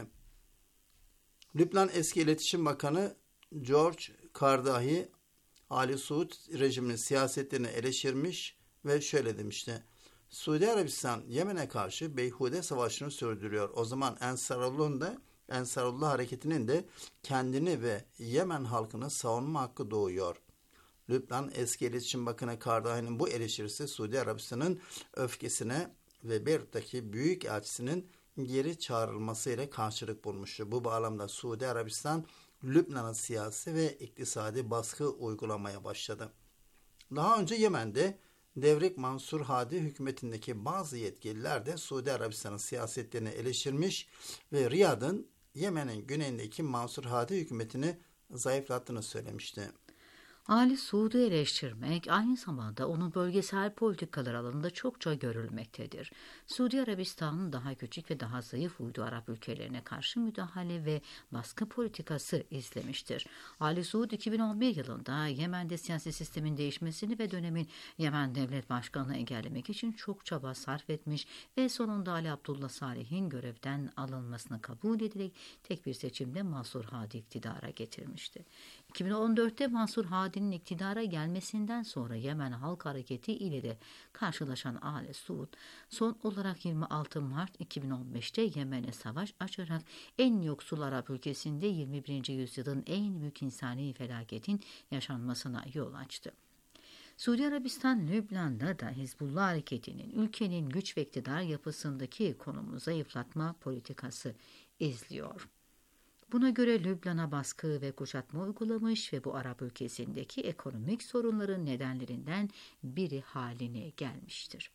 Lübnan eski İletişim Bakanı George Kardahi, Ali Suud rejiminin siyasetlerini eleştirmiş ve şöyle demişti: Suudi Arabistan Yemen'e karşı beyhude savaşını sürdürüyor. O zaman Ensarullah hareketinin de kendini ve Yemen halkını savunma hakkı doğuyor. Lübnan eski İletişim Bakanı Kardahi'nin bu eleştirisi Suudi Arabistan'ın öfkesine ve Beyrut'taki büyükelçisinin geri çağrılmasıyla karşılık bulmuştu. Bu bağlamda Suudi Arabistan Lübnan'a siyasi ve iktisadi baskı uygulamaya başladı. Daha önce Yemen'de Devrik Mansur Hadi hükümetindeki bazı yetkililer de Suudi Arabistan'ın siyasetlerini eleştirmiş ve Riyad'ın Yemen'in güneyindeki Mansur Hadi hükümetini zayıflattığını söylemişti. Ali Suud'u eleştirmek aynı zamanda onun bölgesel politikalar alanında çokça görülmektedir. Suudi Arabistan'ın daha küçük ve daha zayıf uydu Arap ülkelerine karşı müdahale ve baskı politikası izlemiştir. Ali Suud 2011 yılında Yemen'de siyasi sistemin değişmesini ve dönemin Yemen Devlet Başkanı'nı engellemek için çok çaba sarf etmiş ve sonunda Ali Abdullah Salih'in görevden alınmasını kabul ederek tek bir seçimde Mansur Hadi iktidara getirmişti. 2014'te Mansur Hadi'nin iktidara gelmesinden sonra Yemen Halk Hareketi ile de karşılaşan Ali Suud, son olarak 26 Mart 2015'te Yemen'e savaş açarak en yoksul Arap ülkesinde 21. yüzyılın en büyük insani felaketin yaşanmasına yol açtı. Suudi Arabistan, Lübnan'da da Hizbullah hareketinin ülkenin güç ve iktidar yapısındaki konumunu zayıflatma politikası izliyor. Buna göre Lübnan'a baskı ve kuşatma uygulamış ve bu Arap ülkesindeki ekonomik sorunların nedenlerinden biri haline gelmiştir.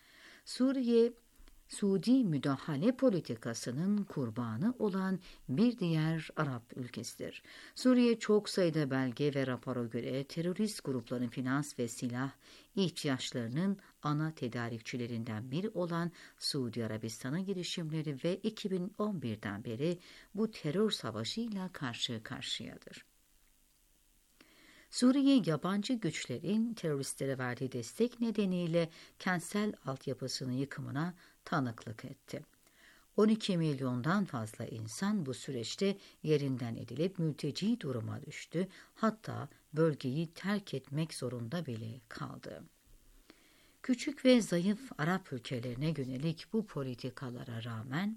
Suudi müdahale politikasının kurbanı olan bir diğer Arap ülkesidir. Suriye çok sayıda belge ve rapora göre terörist grupların finans ve silah ihtiyaçlarının ana tedarikçilerinden biri olan Suudi Arabistan'ın girişimleri ve 2011'den beri bu terör savaşıyla karşı karşıyadır. Suriye yabancı güçlerin teröristlere verdiği destek nedeniyle kentsel altyapısının yıkımına tanıklık etti. 12 milyondan fazla insan bu süreçte yerinden edilip mülteci duruma düştü, hatta bölgeyi terk etmek zorunda bile kaldı. Küçük ve zayıf Arap ülkelerine yönelik bu politikalara rağmen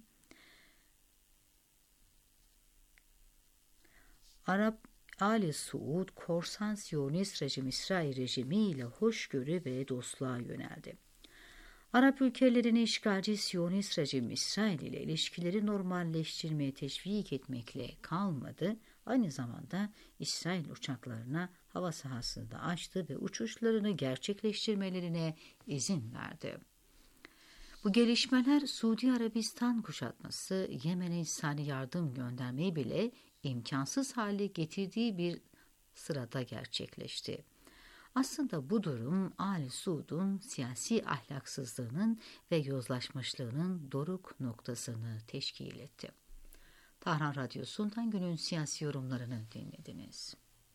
Ali Suud, korsan Siyonist rejim İsrail rejimiyle hoşgörü ve dostluğa yöneldi. Arap ülkelerini işgalci Siyonist rejim İsrail ile ilişkileri normalleştirmeye teşvik etmekle kalmadı, aynı zamanda İsrail uçaklarına hava sahasında açtı ve uçuşlarını gerçekleştirmelerine izin verdi. Bu gelişmeler Suudi Arabistan kuşatması Yemen'e insani yardım göndermeyi bile imkansız hale getirdiği bir sırada gerçekleşti. Aslında bu durum Ali Suud'un siyasi ahlaksızlığının ve yozlaşmışlığının doruk noktasını teşkil etti. Tahran Radyosu'ndan günün siyasi yorumlarını dinlediniz.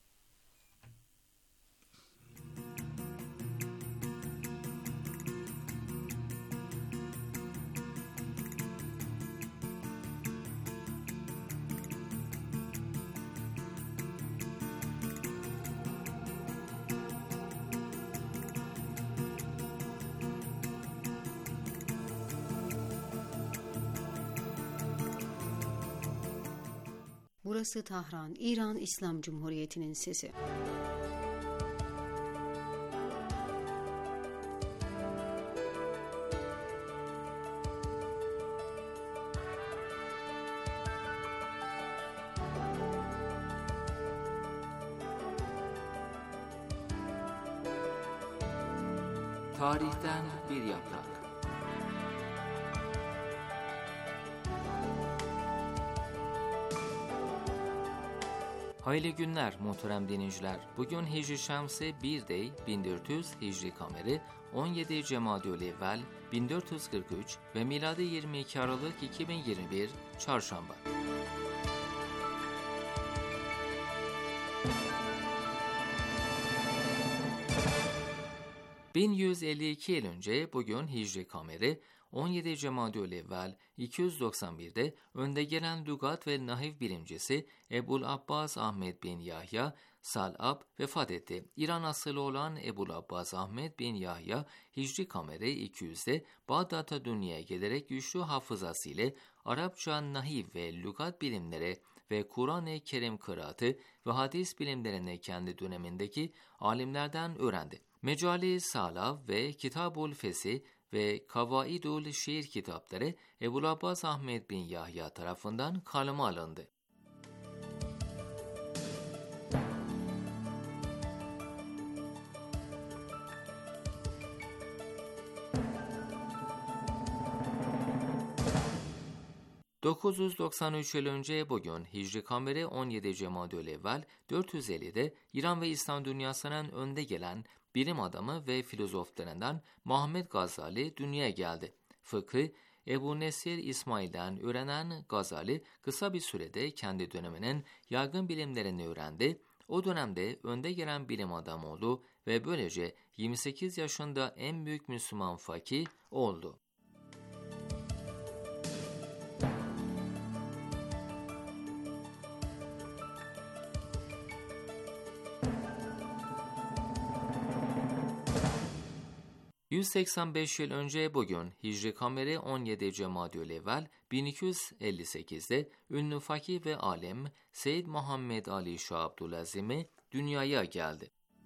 Burası Tahran, İran İslam Cumhuriyeti'nin sesi. Tarihten bir yaprak. Hayırlı günler muhterem dinleyiciler. Bugün Hicri Şemsi 1 Dey 1400 Hicri Kameri 17 Cemadü'l-Evvel 1443 ve miladi 22 Aralık 2021 Çarşamba. ...1152 yıl önce bugün Hicri Kameri 17 Cemadü'l-Evvel 291'de önde gelen lügat ve nahiv bilimcisi Ebul Abbas Ahmed bin Yahya Sal'ab vefat etti. İran asıllı olan Ebul Abbas Ahmed bin Yahya Hicri Kameri 200'de Bağdat'a dünyaya gelerek güçlü hafızası ile Arapça nahiv ve lügat bilimleri ve Kur'an-ı Kerim kıraatı ve hadis bilimlerini kendi dönemindeki alimlerden öğrendi. Mecali Salav ve Kitabul Fesih ve Kavaidul Şiir kitapları Ebul Abbas Ahmed bin Yahya tarafından kaleme alındı. ...993 yıl önce bugün Hicri Kameri 17 Cemadü'l-Evvel 450'de İran ve İslam dünyasının önde gelen bilim adamı ve filozoflarından Muhammed Gazali dünyaya geldi. Fıkıh, Ebu Nesir İsmail'den öğrenen Gazali kısa bir sürede kendi döneminin yaygın bilimlerini öğrendi. O dönemde önde gelen bilim adamı oldu ve böylece 28 yaşında en büyük Müslüman fakih oldu. ...185 yıl önce bugün Hicri Kameri 17 Cemadü'l-Evvel 1258'de ünlü fakih ve alim Seyyid Muhammed Ali Şah Abdülazim'i dünyaya geldi.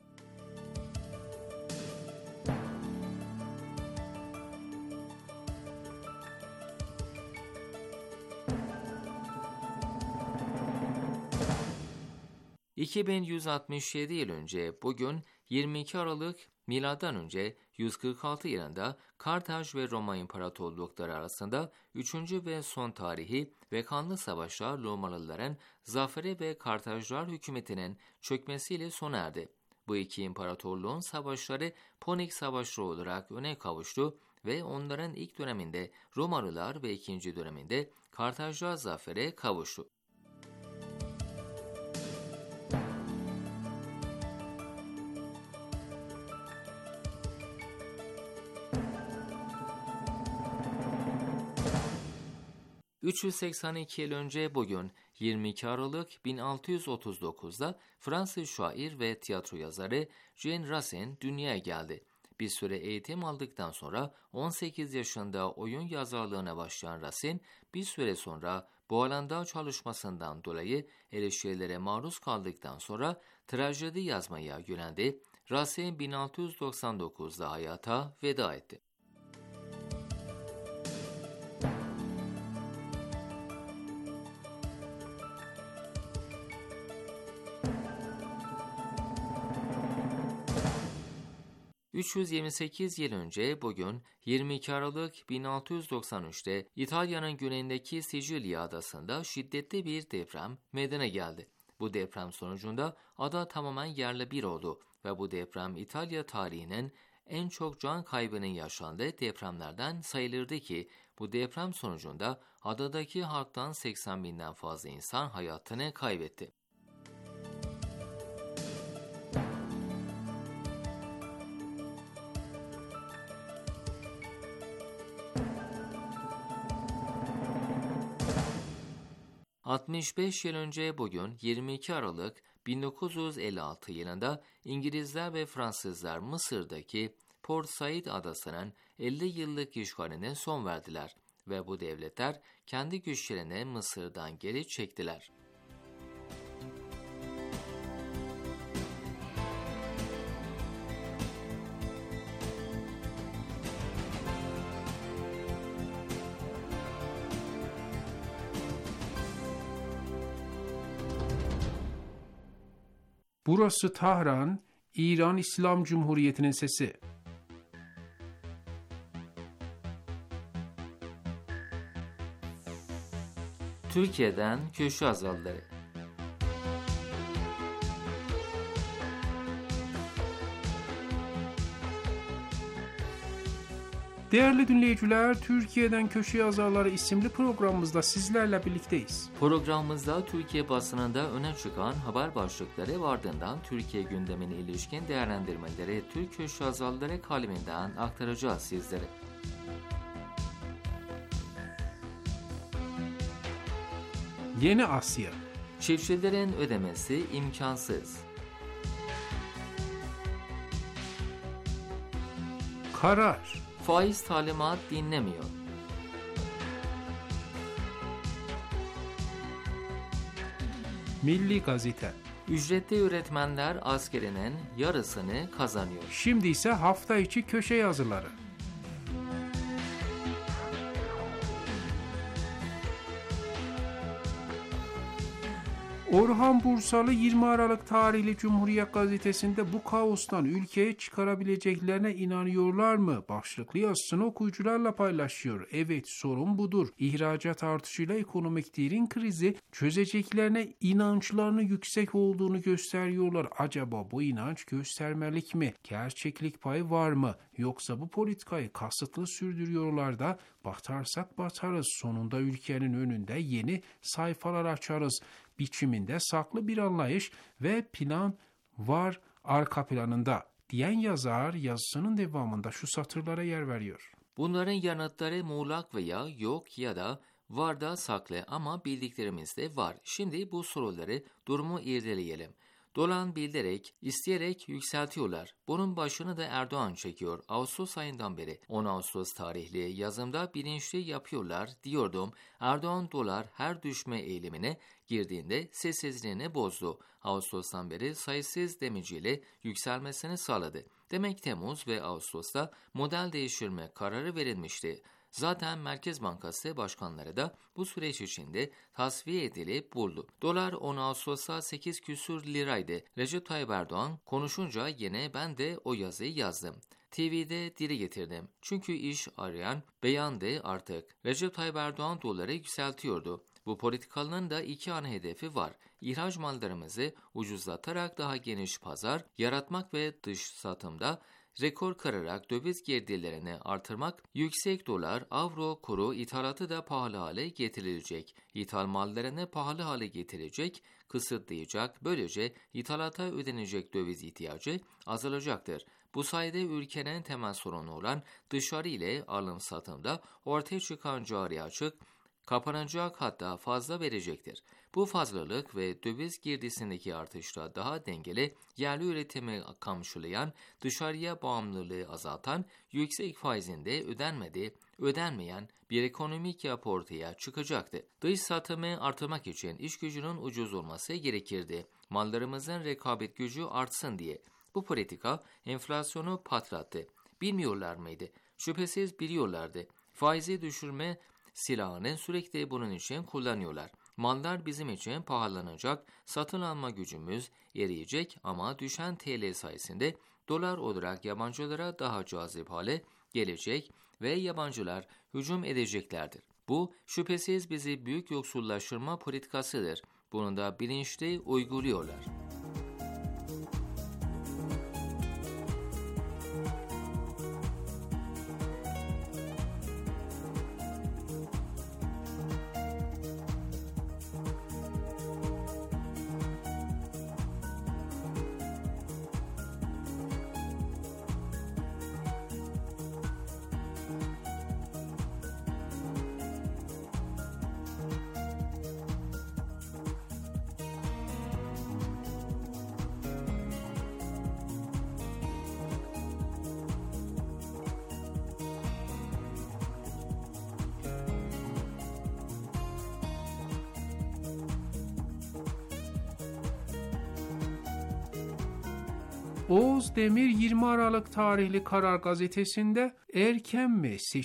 ...2167 yıl önce bugün 22 Aralık Milattan önce 146 yılında Kartaj ve Roma İmparatorlukları arasında 3. ve son tarihi ve kanlı savaşlar Romalıların zaferi ve Kartajlar hükümetinin çökmesiyle sona erdi. Bu iki imparatorluğun savaşları Ponik Savaşları olarak öne kavuştu ve onların ilk döneminde Romalılar ve ikinci döneminde Kartajlar zafere kavuştu. ...382 yıl önce bugün 22 Aralık 1639'da Fransız şair ve tiyatro yazarı Jean Racine dünyaya geldi. Bir süre eğitim aldıktan sonra 18 yaşında oyun yazarlığına başlayan Racine bir süre sonra bu alanda çalışmasından dolayı eleştirilere maruz kaldıktan sonra trajedi yazmaya yöneldi. Racine 1699'da hayata veda etti. ...328 yıl önce bugün 22 Aralık 1693'te İtalya'nın güneyindeki Sicilya adasında şiddetli bir deprem meydana geldi. Bu deprem sonucunda ada tamamen yerle bir oldu ve bu deprem İtalya tarihinin en çok can kaybının yaşandığı depremlerden sayılırdı ki bu deprem sonucunda adadaki halktan 80 binden fazla insan hayatını kaybetti. ...65 yıl önce bugün 22 Aralık 1956 yılında İngilizler ve Fransızlar Mısır'daki Port Said adasının 50 yıllık işgaline son verdiler ve bu devletler kendi güçlerini Mısır'dan geri çektiler. Burası Tahran, İran İslam Cumhuriyeti'nin sesi. Türkiye'den köşe yazarları. Değerli dinleyiciler, Türkiye'den Köşe Yazarları isimli programımızda sizlerle birlikteyiz. Programımızda Türkiye basınında öne çıkan haber başlıkları ve ardından Türkiye gündemine ilişkin değerlendirmeleri Türk köşe yazarları kaleminden aktaracağız sizlere. Yeni Asya. Çiftçilerin ödemesi imkansız. Karar. Faiz talimat dinlemiyor. Milli Gazete. Ücretli öğretmenler askerinin yarısını kazanıyor. Şimdi ise hafta içi köşe yazıları. Orhan Bursalı 20 Aralık tarihli Cumhuriyet Gazetesi'nde bu kaostan ülkeye çıkarabileceklerine inanıyorlar mı? Başlıklı yazısını okuyucularla paylaşıyor. Evet, sorun budur. İhracat artışıyla ekonomik derin krizi çözeceklerine inançlarının yüksek olduğunu gösteriyorlar. Acaba bu inanç göstermelik mi? Gerçeklik payı var mı? Yoksa bu politikayı kasıtlı sürdürüyorlar da batarsak batarız. Sonunda ülkenin önünde yeni sayfalar açarız biçiminde saklı bir anlayış ve plan var arka planında diyen yazar yazısının devamında şu satırlara yer veriyor. Bunların yanıtları muğlak veya yok ya da var da saklı ama bildiklerimiz de var. Şimdi bu soruları, durumu irdeleyelim. Dolan bildirerek, isteyerek yükseltiyorlar. Bunun başını da Erdoğan çekiyor. Ağustos ayından beri 10 Ağustos tarihli yazımda bilinçli yapıyorlar diyordum. Erdoğan dolar her düşme eğilimine girdiğinde sessizliğini bozdu. Ağustos'tan beri sayısız demeciyle yükselmesini sağladı. Demek Temmuz ve Ağustos'ta model değiştirme kararı verilmişti. Zaten Merkez Bankası başkanları da bu süreç içinde tasfiye edilip buldu. Dolar 10 Ağustos'ta 8 küsür liraydı. Recep Tayyip Erdoğan konuşunca yine ben de o yazıyı yazdım. TV'de dile getirdim. Çünkü iş arayan beyandı artık. Recep Tayyip Erdoğan doları yükseltiyordu. Bu politikanın da iki ana hedefi var. İhraç mallarımızı ucuzlatarak daha geniş pazar yaratmak ve dış satımda rekor kırarak döviz girdilerini artırmak, yüksek dolar, avro kuru ithalatı da pahalı hale getirilecek. İthal mallarını pahalı hale getirecek, kısıtlayacak. Böylece ithalata ödenecek döviz ihtiyacı azalacaktır. Bu sayede ülkenin temel sorunu olan dışarı ile alım satımda ortaya çıkan cari açık kapanacak, hatta fazla verecektir. Bu fazlalık ve döviz girdisindeki artışla daha dengeli, yerli üretimi kamçılayan, dışarıya bağımlılığı azaltan, yüksek faizinde ödenmeyen bir ekonomik yapı ortaya çıkacaktı. Dış satımı artırmak için iş gücünün ucuz olması gerekirdi. Mallarımızın rekabet gücü artsın diye. Bu politika enflasyonu patlattı. Bilmiyorlar mıydı? Şüphesiz biliyorlardı. Faizi düşürme silahını sürekli bunun için kullanıyorlar. Mallar bizim için pahalanacak, satın alma gücümüz eriyecek ama düşen TL sayesinde dolar olarak yabancılara daha cazip hale gelecek ve yabancılar hücum edeceklerdir. Bu şüphesiz bizi büyük yoksullaştırma politikasıdır. Bunu da bilinçli uyguluyorlar. Oğuz Demir 20 Aralık tarihli Karar Gazetesi'nde erken mi seçim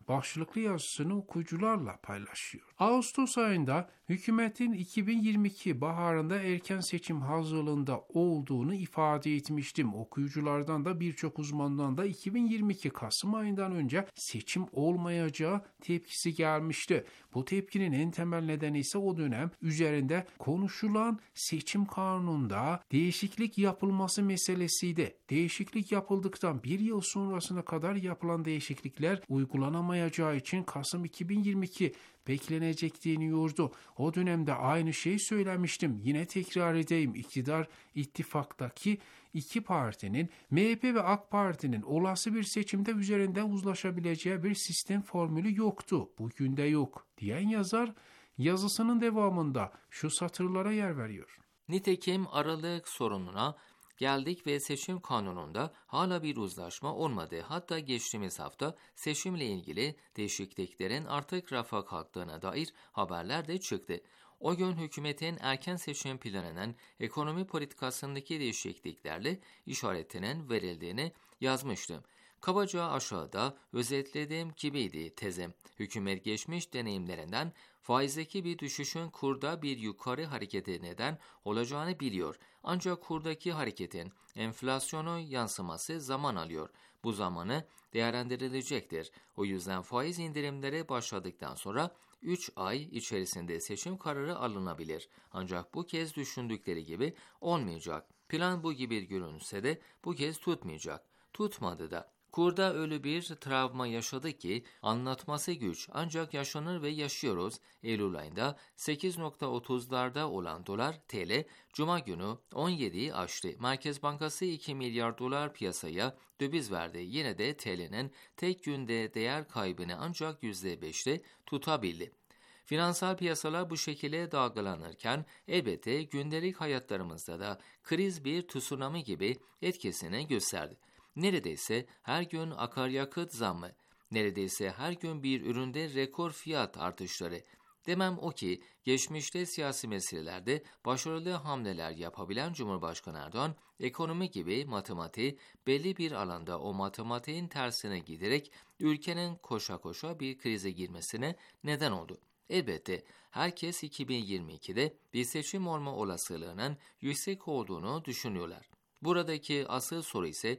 başlıklı yazısını okuyucularla paylaşıyor. Ağustos ayında hükümetin 2022 baharında erken seçim hazırlığında olduğunu ifade etmiştim. Okuyuculardan da birçok uzmandan da 2022 Kasım ayından önce seçim olmayacağı tepkisi gelmişti. Bu tepkinin en temel nedeni ise o dönem üzerinde konuşulan seçim kanununda değişiklik yapılması meselesiydi. Değişiklik yapıldıktan bir yıl sonrasına kadar yapılan değişiklikler uygulanamayacağı için Kasım 2022 beklenecek deniyordu. O dönemde aynı şeyi söylemiştim. Yine tekrar edeyim. İktidar ittifaktaki iki partinin, MHP ve AK Parti'nin olası bir seçimde üzerinde uzlaşabileceği bir sistem formülü yoktu. Bugün de yok diyen yazar yazısının devamında şu satırlara yer veriyor. Nitekim aralık sorununa geldik ve seçim kanununda hala bir uzlaşma olmadı. Hatta geçtiğimiz hafta seçimle ilgili değişikliklerin artık rafa kalktığına dair haberler de çıktı. O gün hükümetin erken seçim planının ekonomi politikasındaki değişikliklerle işaretinin verildiğini yazmıştım. Kabaca aşağıda özetlediğim gibiydi tezim. Hükümet geçmiş deneyimlerinden faizdeki bir düşüşün kurda bir yukarı harekete neden olacağını biliyor. Ancak kurdaki hareketin enflasyona yansıması zaman alıyor. Bu zamanı değerlendirilecektir. O yüzden faiz indirimleri başladıktan sonra 3 ay içerisinde seçim kararı alınabilir. Ancak bu kez düşündükleri gibi olmayacak. Plan bu gibi görünse de bu kez tutmayacak. Tutmadı da. Kurda öyle bir travma yaşadı ki anlatması güç, ancak yaşanır ve yaşıyoruz. Eylül ayında 8.30'larda olan dolar TL Cuma günü 17'yi aştı. Merkez Bankası 2 milyar dolar piyasaya döviz verdi. Yine de TL'nin tek günde değer kaybını ancak %5'te tutabildi. Finansal piyasalar bu şekilde dalgalanırken elbette gündelik hayatlarımızda da kriz bir tsunami gibi etkisini gösterdi. Neredeyse her gün akaryakıt zammı, neredeyse her gün bir üründe rekor fiyat artışları. Demem o ki geçmişte siyasi meselelerde başarılı hamleler yapabilen Cumhurbaşkanı Erdoğan, ekonomi gibi matematiği belli bir alanda o matematiğin tersine giderek ülkenin koşa koşa bir krize girmesine neden oldu. Elbette herkes 2022'de bir seçim olma olasılığının yüksek olduğunu düşünüyorlar. Buradaki asıl soru ise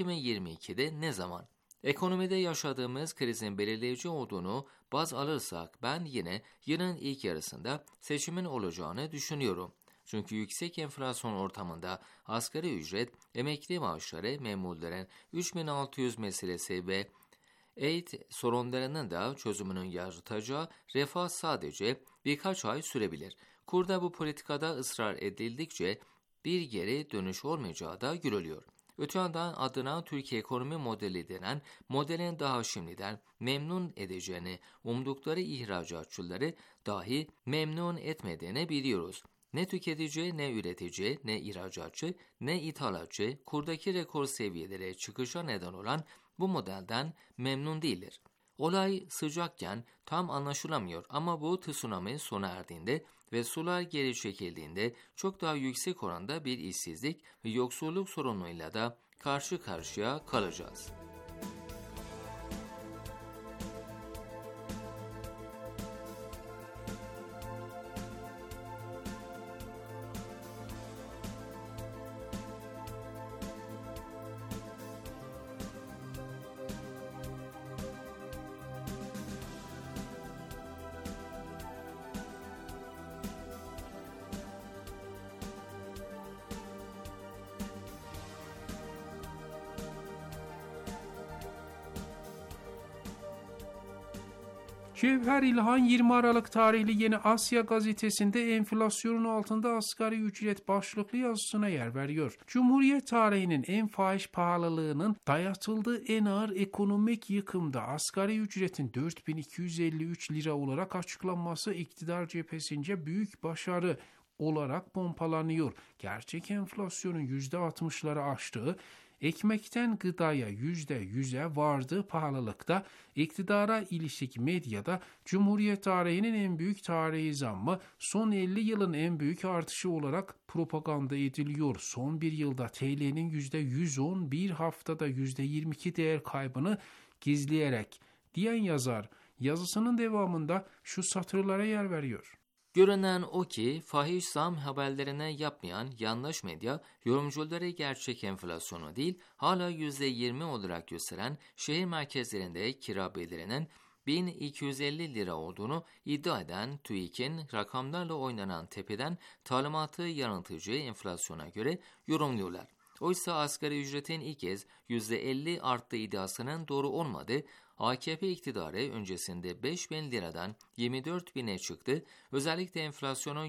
2022'de ne zaman? Ekonomide yaşadığımız krizin belirleyici olduğunu baz alırsak ben yine yılın ilk yarısında seçimin olacağını düşünüyorum. Çünkü yüksek enflasyon ortamında asgari ücret, emekli maaşları, memurların 3600 meselesi ve eğit sorunlarının da çözümünün yaratacağı refah sadece birkaç ay sürebilir. Kurda bu politikada ısrar edildikçe bir geri dönüş olmayacağı da görülüyor. Öte yandan adına Türkiye ekonomi modeli denen modelin daha şimdiden memnun edeceğini umdukları ihracatçıları dahi memnun etmediğini biliyoruz. Ne tüketici, ne üretici, ne ihracatçı, ne ithalatçı kurdaki rekor seviyelere çıkışa neden olan bu modelden memnun değildir. Olay sıcakken tam anlaşılamıyor ama bu tsunami sona erdiğinde ve sular geri çekildiğinde çok daha yüksek oranda bir işsizlik ve yoksulluk sorunuyla da karşı karşıya kalacağız. Cevher İlhan 20 Aralık tarihli Yeni Asya gazetesinde enflasyonun altında asgari ücret başlıklı yazısına yer veriyor. Cumhuriyet tarihinin en fahiş pahalılığının dayatıldığı en ağır ekonomik yıkımda asgari ücretin 4253 lira olarak açıklanması iktidar cephesince büyük başarı olarak pompalanıyor. Gerçek enflasyonun %60'ları aştığı, ekmekten gıdaya %100'e vardığı pahalılıkta iktidara ilişik medyada Cumhuriyet tarihinin en büyük tarihi zammı son 50 yılın en büyük artışı olarak propaganda ediliyor. Son bir yılda TL'nin %110, bir haftada %22 değer kaybını gizleyerek diyen yazar yazısının devamında şu satırlara yer veriyor. Görünen o ki fahiş zam haberlerine yapmayan yanlış medya yorumcuları gerçek enflasyonu değil hala %20 olarak gösteren şehir merkezlerinde kira bedelinin 1250 lira olduğunu iddia eden TÜİK'in rakamlarla oynanan tepeden talimatı yanıltıcı enflasyona göre yorumluyorlar. Oysa asgari ücretin ilk kez %50 arttığı iddiasının doğru olmadığı, AKP iktidarı öncesinde 5.000 liradan 24.000'e çıktı, özellikle enflasyonun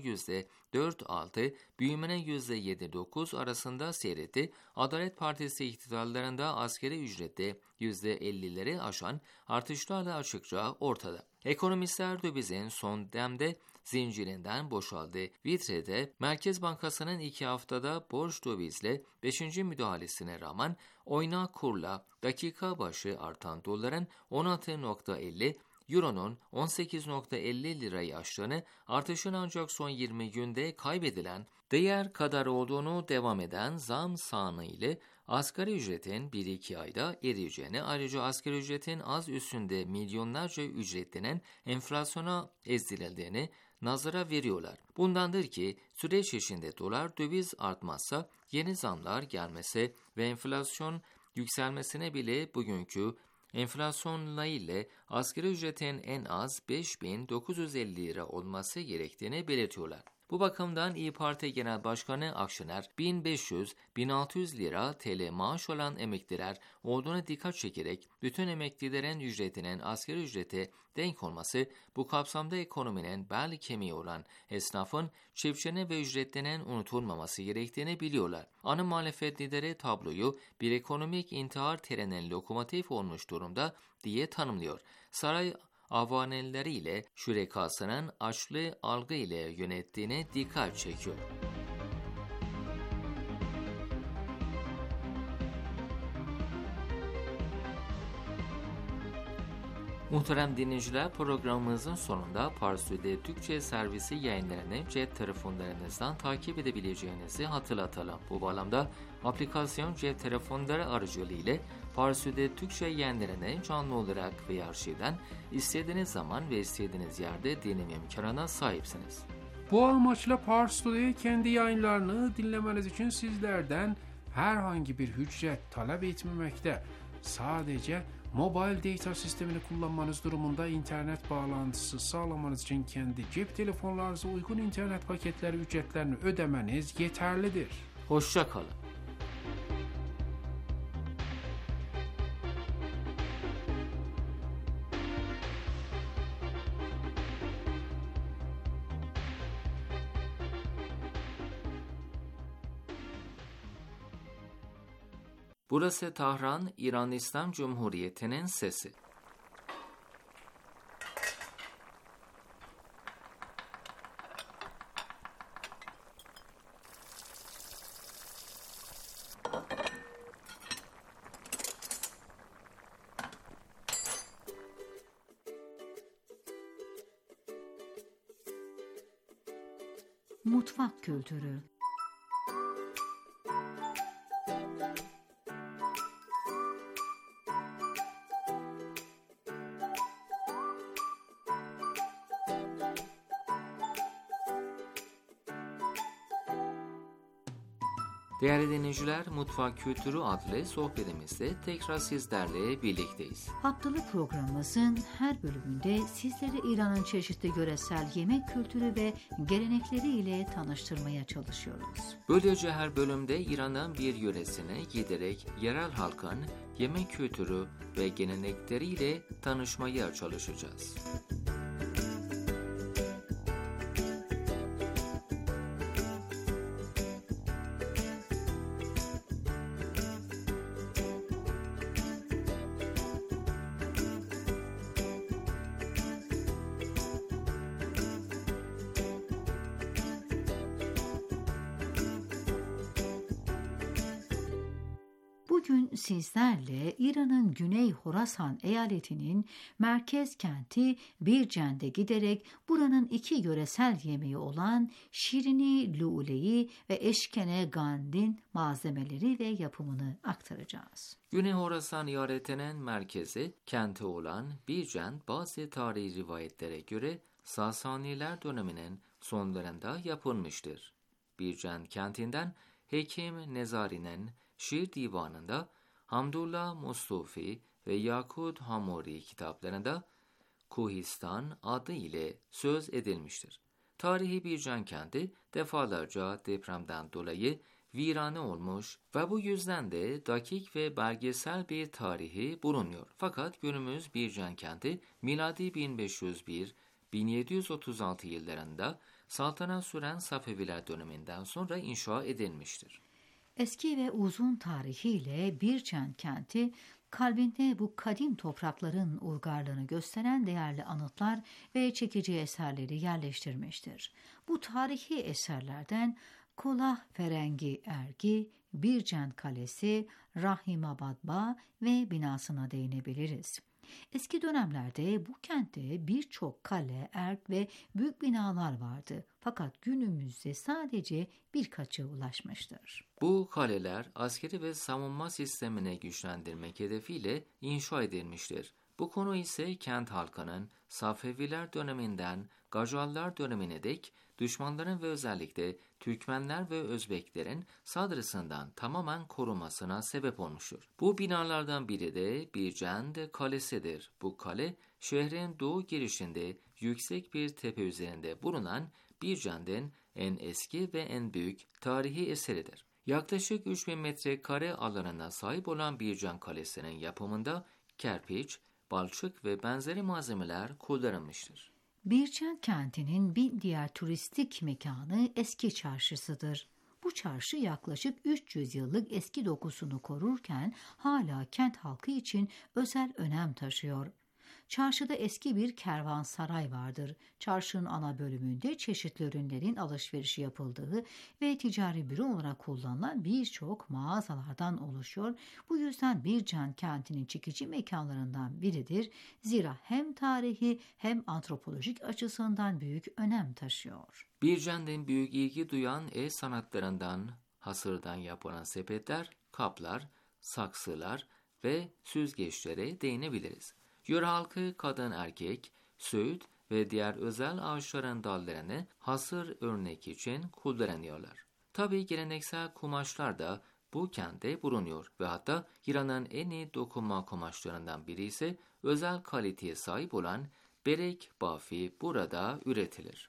%4-6, büyümenin %7-9 arasında seyretti, Adalet Partisi iktidarlarında asgari ücrette %50'leri aşan artışlarla açıkça ortada. Ekonomistler dövizin son demde zincirinden boşaldığı vitrede Merkez Bankası'nın 2 haftada borç dövizle 5. müdahalesine rağmen oynak kurla dakika başı artan doların 16.50, Euro'nun 18.50 lirayı aştığını, artışın ancak son 20 günde kaybedilen değer kadar olduğunu devam eden zam sağanı ile asgari ücretin 1-2 ayda eriyeceğini, ayrıca asgari ücretin az üstünde milyonlarca ücretlinin enflasyona ezdirildiğini nazara veriyorlar. Bundandır ki süreç içinde dolar döviz artmazsa yeni zamlar gelmesi ve enflasyon yükselmesine bile bugünkü enflasyonla ile asgari ücretin en az 5.950 lira olması gerektiğini belirtiyorlar. Bu bakımdan İYİ Parti Genel Başkanı Akşener, 1500-1600 lira TL maaş alan emekliler olduğuna dikkat çekerek bütün emeklilerin ücretinin asgari ücrete denk olması, bu kapsamda ekonominin bel kemiği olan esnafın, çiftçinin ve ücretlinin unutulmaması gerektiğini biliyorlar. Ana muhalefet lideri tabloyu bir ekonomik intihar treninin lokomotif olmuş durumda diye tanımlıyor. Saray avanelleriyle şürekasının açlı algı ile yönettiğine dikkat çekiyor. Muhterem dinleyiciler, programımızın sonunda Parsu'da Türkçe servisi yayınlarını cep telefonlarınızdan takip edebileceğinizi hatırlatalım. Bu bağlamda aplikasyon cep telefonları aracılığıyla Parsu'da Türkçe yayınlarını canlı olarak ve arşivden istediğiniz zaman ve istediğiniz yerde dinleme imkanına sahipsiniz. Bu amaçla Parsu'da kendi yayınlarını dinlemeniz için sizlerden herhangi bir ücret talep etmemekte. Sadece mobile data sistemini kullanmanız durumunda internet bağlantısı sağlamanız için kendi cep telefonlarınıza uygun internet paketleri ücretlerini ödemeniz yeterlidir. Hoşça kalın. Burası Tahran, İran İslam Cumhuriyeti'nin sesi. Mutfak kültürü. Değerli dinleyiciler, Mutfak Kültürü adlı sohbetimizde tekrar sizlerle birlikteyiz. Haftalık programımızın her bölümünde sizleri İran'ın çeşitli yöresel yemek kültürü ve gelenekleri ile tanıştırmaya çalışıyoruz. Böylece her bölümde İran'ın bir yöresine giderek yerel halkın yemek kültürü ve gelenekleriyle tanışmaya çalışacağız. Bugün sizlerle İran'ın Güney Horasan eyaletinin merkez kenti Bircen'de giderek buranın iki yöresel yemeği olan şirini luleyi ve eşkene gandin malzemeleri ve yapımını aktaracağız. Güney Horasan eyaletinin merkezi kenti olan Bircend bazı tarihi rivayetlere göre Sasaniler döneminin sonlarında yapılmıştır. Bircend kentinden Hekim Nezari'nin şiir divanında, Hamdullah Mustafi ve Yakut Hamori kitaplarında Kuhistan adı ile söz edilmiştir. Tarihi Bircend kenti defalarca depremden dolayı virane olmuş ve bu yüzden de dakik ve belgesel bir tarihi bulunuyor. Fakat günümüz Bircend kenti miladi 1501-1736 yıllarında saltanat süren Safeviler döneminden sonra inşa edilmiştir. Eski ve uzun tarihiyle Bircend kenti kalbinde bu kadim toprakların uygarlığını gösteren değerli anıtlar ve çekici eserleri yerleştirmiştir. Bu tarihi eserlerden Kolah Ferengi Ergi, Bircend Kalesi, Rahimabad Bağ ve binasına değinebiliriz. Eski dönemlerde bu kentte birçok kale, erk ve büyük binalar vardı. Fakat günümüzde sadece birkaçı ulaşmıştır. Bu kaleler askeri ve savunma sistemini güçlendirmek hedefiyle inşa edilmiştir. Bu konu ise kent halkının Safeviler döneminden Gajallar dönemine dek düşmanların ve özellikle Türkmenler ve Özbeklerin saldırısından tamamen korunmasına sebep olmuştur. Bu binalardan biri de Bircend Kalesi'dir. Bu kale şehrin doğu girişinde yüksek bir tepe üzerinde bulunan Bircend'in en eski ve en büyük tarihi eseridir. Yaklaşık 3000 metrekare alanına sahip olan Bircend Kalesi'nin yapımında kerpiç, balçık ve benzeri malzemeler kullanılmıştır. Bircend kentinin bir diğer turistik mekanı eski çarşısıdır. Bu çarşı yaklaşık 300 yıllık eski dokusunu korurken hala kent halkı için özel önem taşıyor. Çarşıda eski bir kervansaray vardır. Çarşının ana bölümünde çeşitli ürünlerin alışverişi yapıldığı ve ticari büro olarak kullanılan birçok mağazalardan oluşuyor. Bu yüzden Bircend kentinin çekici mekanlarından biridir. Zira hem tarihi hem antropolojik açısından büyük önem taşıyor. Bircend'in büyük ilgi duyan el sanatlarından hasırdan yapılan sepetler, kaplar, saksılar ve süzgeçlere değinebiliriz. Yöre halkı kadın erkek, söğüt ve diğer özel ağaçların dallarını hasır örnek için kullanıyorlar. Tabii geleneksel kumaşlar da bu kentte bulunuyor ve hatta İran'ın en iyi dokunma kumaşlarından biri ise özel kaliteye sahip olan berek bafi burada üretilir.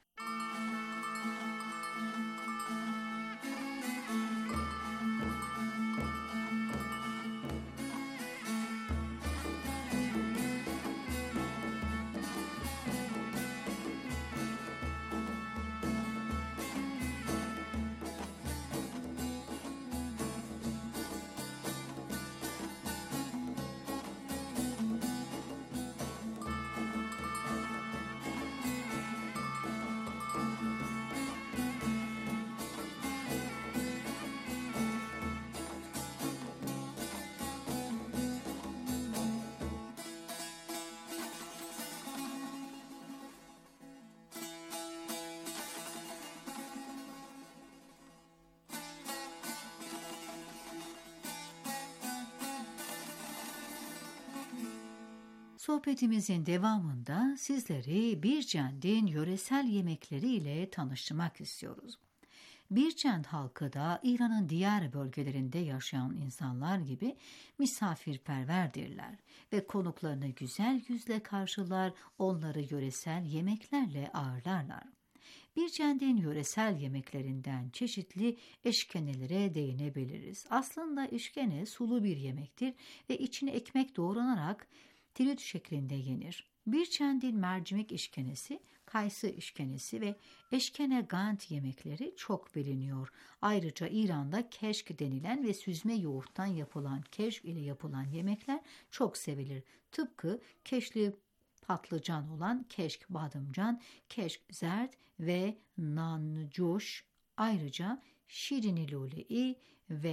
Sohbetimizin devamında sizleri Bircend'in yöresel yemekleriyle tanıştırmak istiyoruz. Bircend halkı da İran'ın diğer bölgelerinde yaşayan insanlar gibi misafirperverdirler ve konuklarını güzel yüzle karşılar, onları yöresel yemeklerle ağırlarlar. Bircend'in yöresel yemeklerinden çeşitli eşkenelere değinebiliriz. Aslında eşkene sulu bir yemektir ve içine ekmek doğranarak tirit şeklinde yenir. Bircend'in mercimek işkenesi, kayısı işkenesi ve eşkene gant yemekleri çok biliniyor. Ayrıca İran'da keşk denilen ve süzme yoğurttan yapılan keşk ile yapılan yemekler çok sevilir. Tıpkı keşli patlıcan olan keşk badımcan, keşk zert ve nancoş, ayrıca şirini lulei ve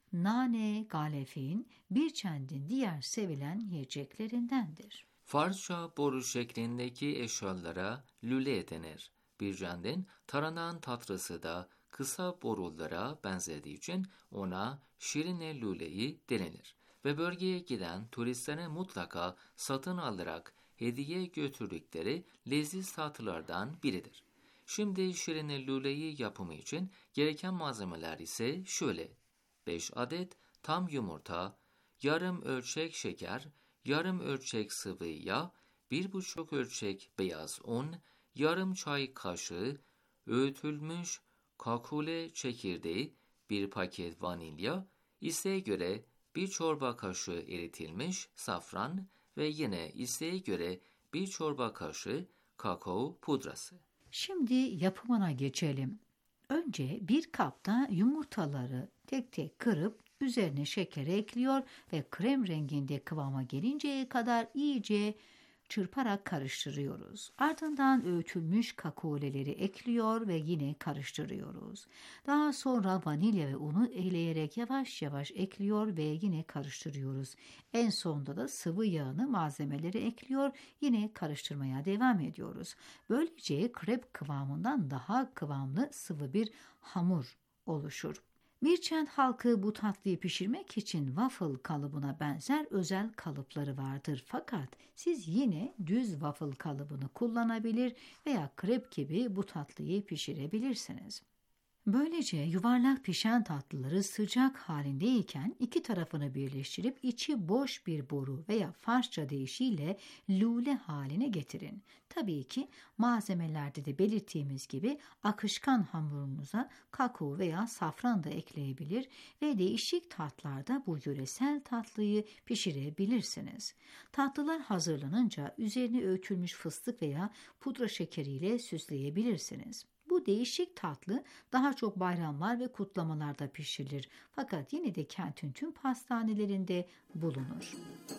nane, galefin, Birçend'in diğer sevilen yiyeceklerindendir. Farsça boru şeklindeki eşyalara lüle denir. Birçend'in taranan tatlısı da kısa borulara benzediği için ona şirine lüleyi denilir. Ve bölgeye giden turistlere mutlaka satın alarak hediye götürdükleri leziz tatlılardan biridir. Şimdi şirine lüleyi yapımı için gereken malzemeler ise şöyle: 5 adet tam yumurta, yarım ölçek şeker, yarım ölçek sıvı yağ, 1,5 ölçek beyaz un, yarım çay kaşığı öğütülmüş kakule çekirdeği, 1 paket vanilya, isteğe göre 1 çorba kaşığı eritilmiş safran ve yine isteğe göre 1 çorba kaşığı kakao pudrası. Şimdi yapımına geçelim. Önce bir kapta yumurtaları tek tek kırıp üzerine şekeri ekliyor ve krem renginde kıvama gelinceye kadar iyice çırparak karıştırıyoruz. Ardından öğütülmüş kakaoleri ekliyor ve yine karıştırıyoruz. Daha sonra vanilya ve unu eleyerek yavaş yavaş ekliyor ve yine karıştırıyoruz. En sonunda da sıvı yağını malzemeleri ekliyor, yine karıştırmaya devam ediyoruz. Böylece krep kıvamından daha kıvamlı sıvı bir hamur oluşur. Birçend halkı bu tatlıyı pişirmek için waffle kalıbına benzer özel kalıpları vardır. Fakat siz yine düz waffle kalıbını kullanabilir veya krep gibi bu tatlıyı pişirebilirsiniz. Böylece yuvarlak pişen tatlıları sıcak halindeyken iki tarafını birleştirip içi boş bir boru veya Farsça deyişiyle lule haline getirin. Tabii ki malzemelerde de belirttiğimiz gibi akışkan hamurunuza kakao veya safran da ekleyebilir ve değişik tatlarda bu yöresel tatlıyı pişirebilirsiniz. Tatlılar hazırlanınca üzerine öğütülmüş fıstık veya pudra şekeriyle süsleyebilirsiniz. Bu değişik tatlı daha çok bayramlar ve kutlamalarda pişirilir. Fakat yine de kentin tüm pastanelerinde bulunur.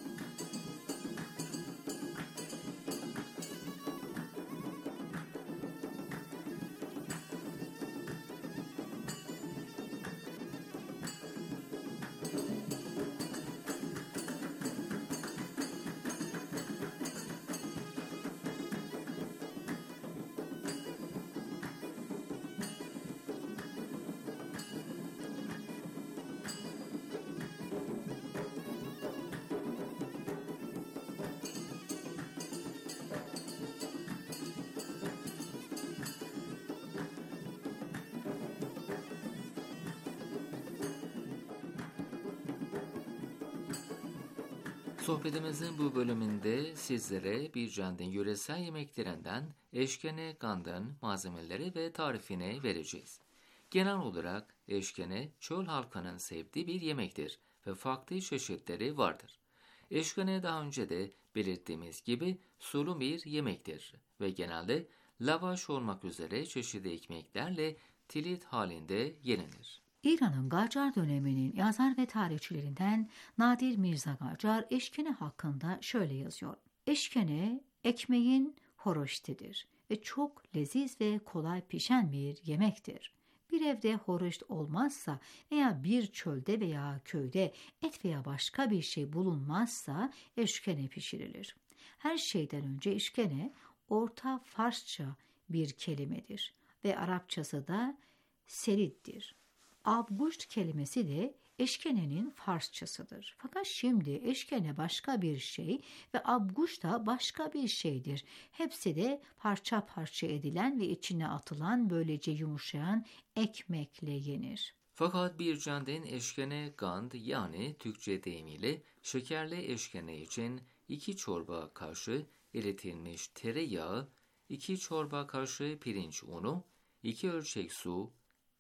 Sohbetimizin bu bölümünde sizlere Birçend'in yöresel yemeklerinden eşkene gandın malzemeleri ve tarifini vereceğiz. Genel olarak eşkene çöl halkının sevdiği bir yemektir ve farklı çeşitleri vardır. Eşkene daha önce de belirttiğimiz gibi sulu bir yemektir ve genelde lavaş olmak üzere çeşitli ekmeklerle tilit halinde yenir. İran'ın Qacar döneminin yazar ve tarihçilerinden Nadir Mirza Qacar eşkene hakkında şöyle yazıyor. Eşkene ekmeğin horoştidir ve çok leziz ve kolay pişen bir yemektir. Bir evde horoşt olmazsa veya bir çölde veya köyde et veya başka bir şey bulunmazsa eşkene pişirilir. Her şeyden önce eşkene Orta Farsça bir kelimedir ve Arapçası da seriddir. Abguşt kelimesi de eşkenenin Farsçasıdır. Fakat şimdi eşkene başka bir şey ve abguş da başka bir şeydir. Hepsi de parça parça edilen ve içine atılan böylece yumuşayan ekmekle yenir. Fakat Birçend'in eşkene gand yani Türkçe deyimiyle şekerli eşkene için 2 çorba kaşığı eritilmiş tereyağı, 2 çorba kaşığı pirinç unu, 2 ölçek su,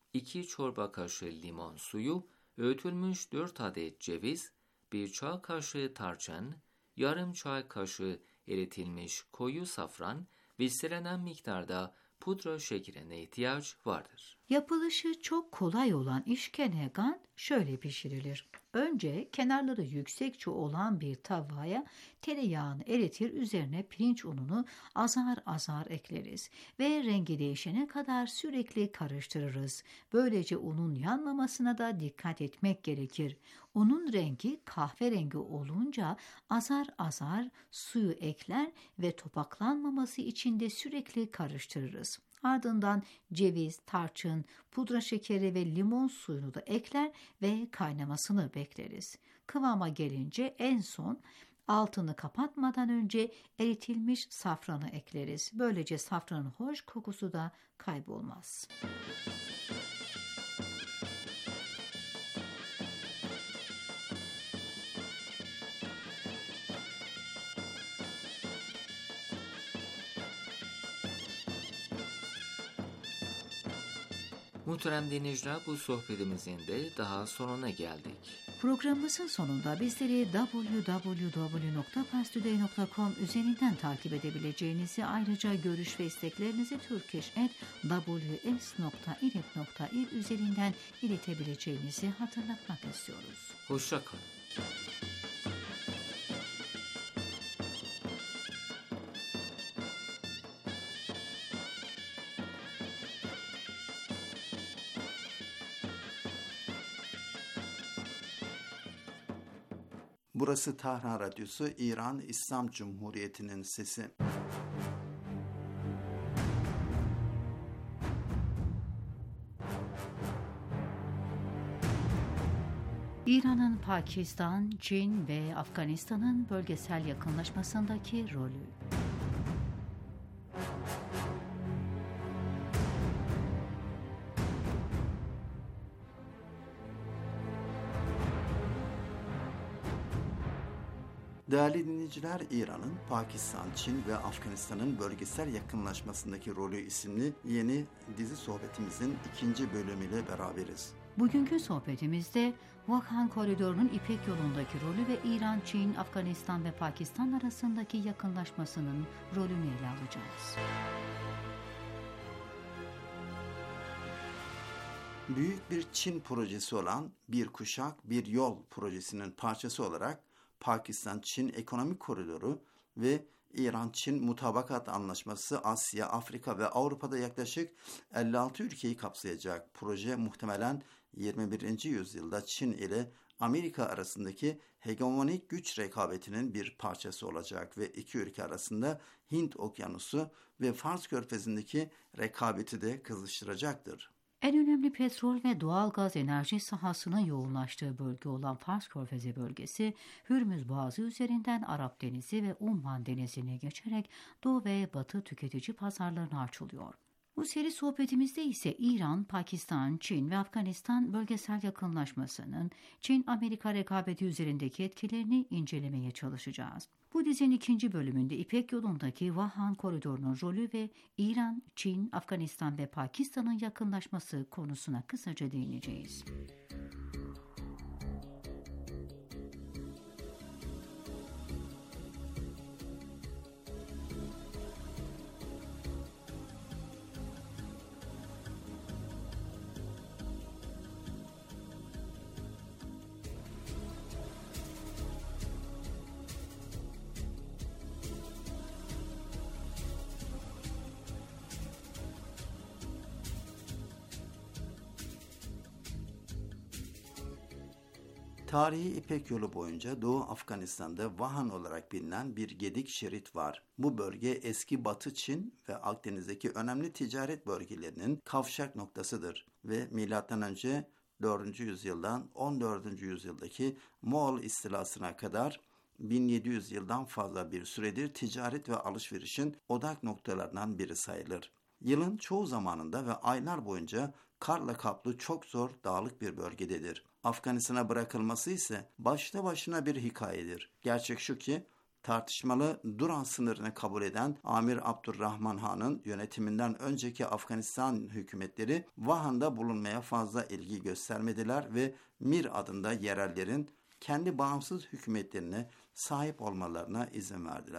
2 çorba kaşığı limon suyu, öğütülmüş 4 adet ceviz, 1 çay kaşığı tarçın, yarım çay kaşığı eritilmiş koyu safran ve istenilen miktarda pudra şekerine ihtiyaç vardır. Yapılışı çok kolay olan işkenegan şöyle pişirilir. Önce kenarları yüksekçe olan bir tavaya tereyağını eritir, üzerine pirinç ununu azar azar ekleriz ve rengi değişene kadar sürekli karıştırırız. Böylece unun yanmamasına da dikkat etmek gerekir. Unun rengi kahverengi olunca azar azar suyu ekler ve topaklanmaması için de sürekli karıştırırız. Ardından ceviz, tarçın, pudra şekeri ve limon suyunu da ekler ve kaynamasını bekleriz. Kıvama gelince en son altını kapatmadan önce eritilmiş safranı ekleriz. Böylece safranın hoş kokusu da kaybolmaz. Muhterem dinleyiciler, bu sohbetimizin de daha sonuna geldik. Programımızın sonunda bizleri www.parstoday.com üzerinden takip edebileceğinizi, ayrıca görüş ve isteklerinizi turkish@ws.ilip.il üzerinden iletebileceğinizi hatırlatmak istiyoruz. Hoşça kalın. Burası Tahran Radyosu, İran İslam Cumhuriyeti'nin sesi. İran'ın Pakistan, Çin ve Afganistan'ın bölgesel yakınlaşmasındaki rolü. Değerli dinleyiciler, İran'ın Pakistan, Çin ve Afganistan'ın bölgesel yakınlaşmasındaki rolü isimli yeni dizi sohbetimizin 2. bölümüyle beraberiz. Bugünkü sohbetimizde Vahan Koridoru'nun İpek Yolu'ndaki rolü ve İran, Çin, Afganistan ve Pakistan arasındaki yakınlaşmasının rolünü ele alacağız. Büyük bir Çin projesi olan Bir Kuşak Bir Yol projesinin parçası olarak Pakistan-Çin Ekonomik Koridoru ve İran-Çin Mutabakat Anlaşması Asya, Afrika ve Avrupa'da yaklaşık 56 ülkeyi kapsayacak. Proje muhtemelen 21. yüzyılda Çin ile Amerika arasındaki hegemonik güç rekabetinin bir parçası olacak ve iki ülke arasında Hint Okyanusu ve Fars Körfezi'ndeki rekabeti de kızıştıracaktır. En önemli petrol ve doğal gaz enerji sahasının yoğunlaştığı bölge olan Fars Körfezi bölgesi, Hürmüz Boğazı üzerinden Arap Denizi ve Umman Denizi'ne geçerek Doğu ve Batı tüketici pazarlarına açılıyor. Bu seri sohbetimizde ise İran, Pakistan, Çin ve Afganistan bölgesel yakınlaşmasının Çin-Amerika rekabeti üzerindeki etkilerini incelemeye çalışacağız. Bu dizinin 2. bölümünde İpek Yolu'ndaki Vahan Koridoru'nun rolü ve İran, Çin, Afganistan ve Pakistan'ın yakınlaşması konusuna kısaca değineceğiz. Tarihi İpek Yolu boyunca Doğu Afganistan'da Vahan olarak bilinen bir gedik şerit var. Bu bölge eski Batı Çin ve Akdeniz'deki önemli ticaret bölgelerinin kavşak noktasıdır ve M.Ö. 4. yüzyıldan 14. yüzyıldaki Moğol istilasına kadar 1700 yıldan fazla bir süredir ticaret ve alışverişin odak noktalarından biri sayılır. Yılın çoğu zamanında ve aylar boyunca karla kaplı çok zor dağlık bir bölgededir. Afganistan'a bırakılması ise başta başına bir hikayedir. Gerçek şu ki tartışmalı Duran sınırını kabul eden Amir Abdurrahman Han'ın yönetiminden önceki Afganistan hükümetleri Vahan'da bulunmaya fazla ilgi göstermediler ve Mir adında yerellerin kendi bağımsız hükümetlerine sahip olmalarına izin verdiler.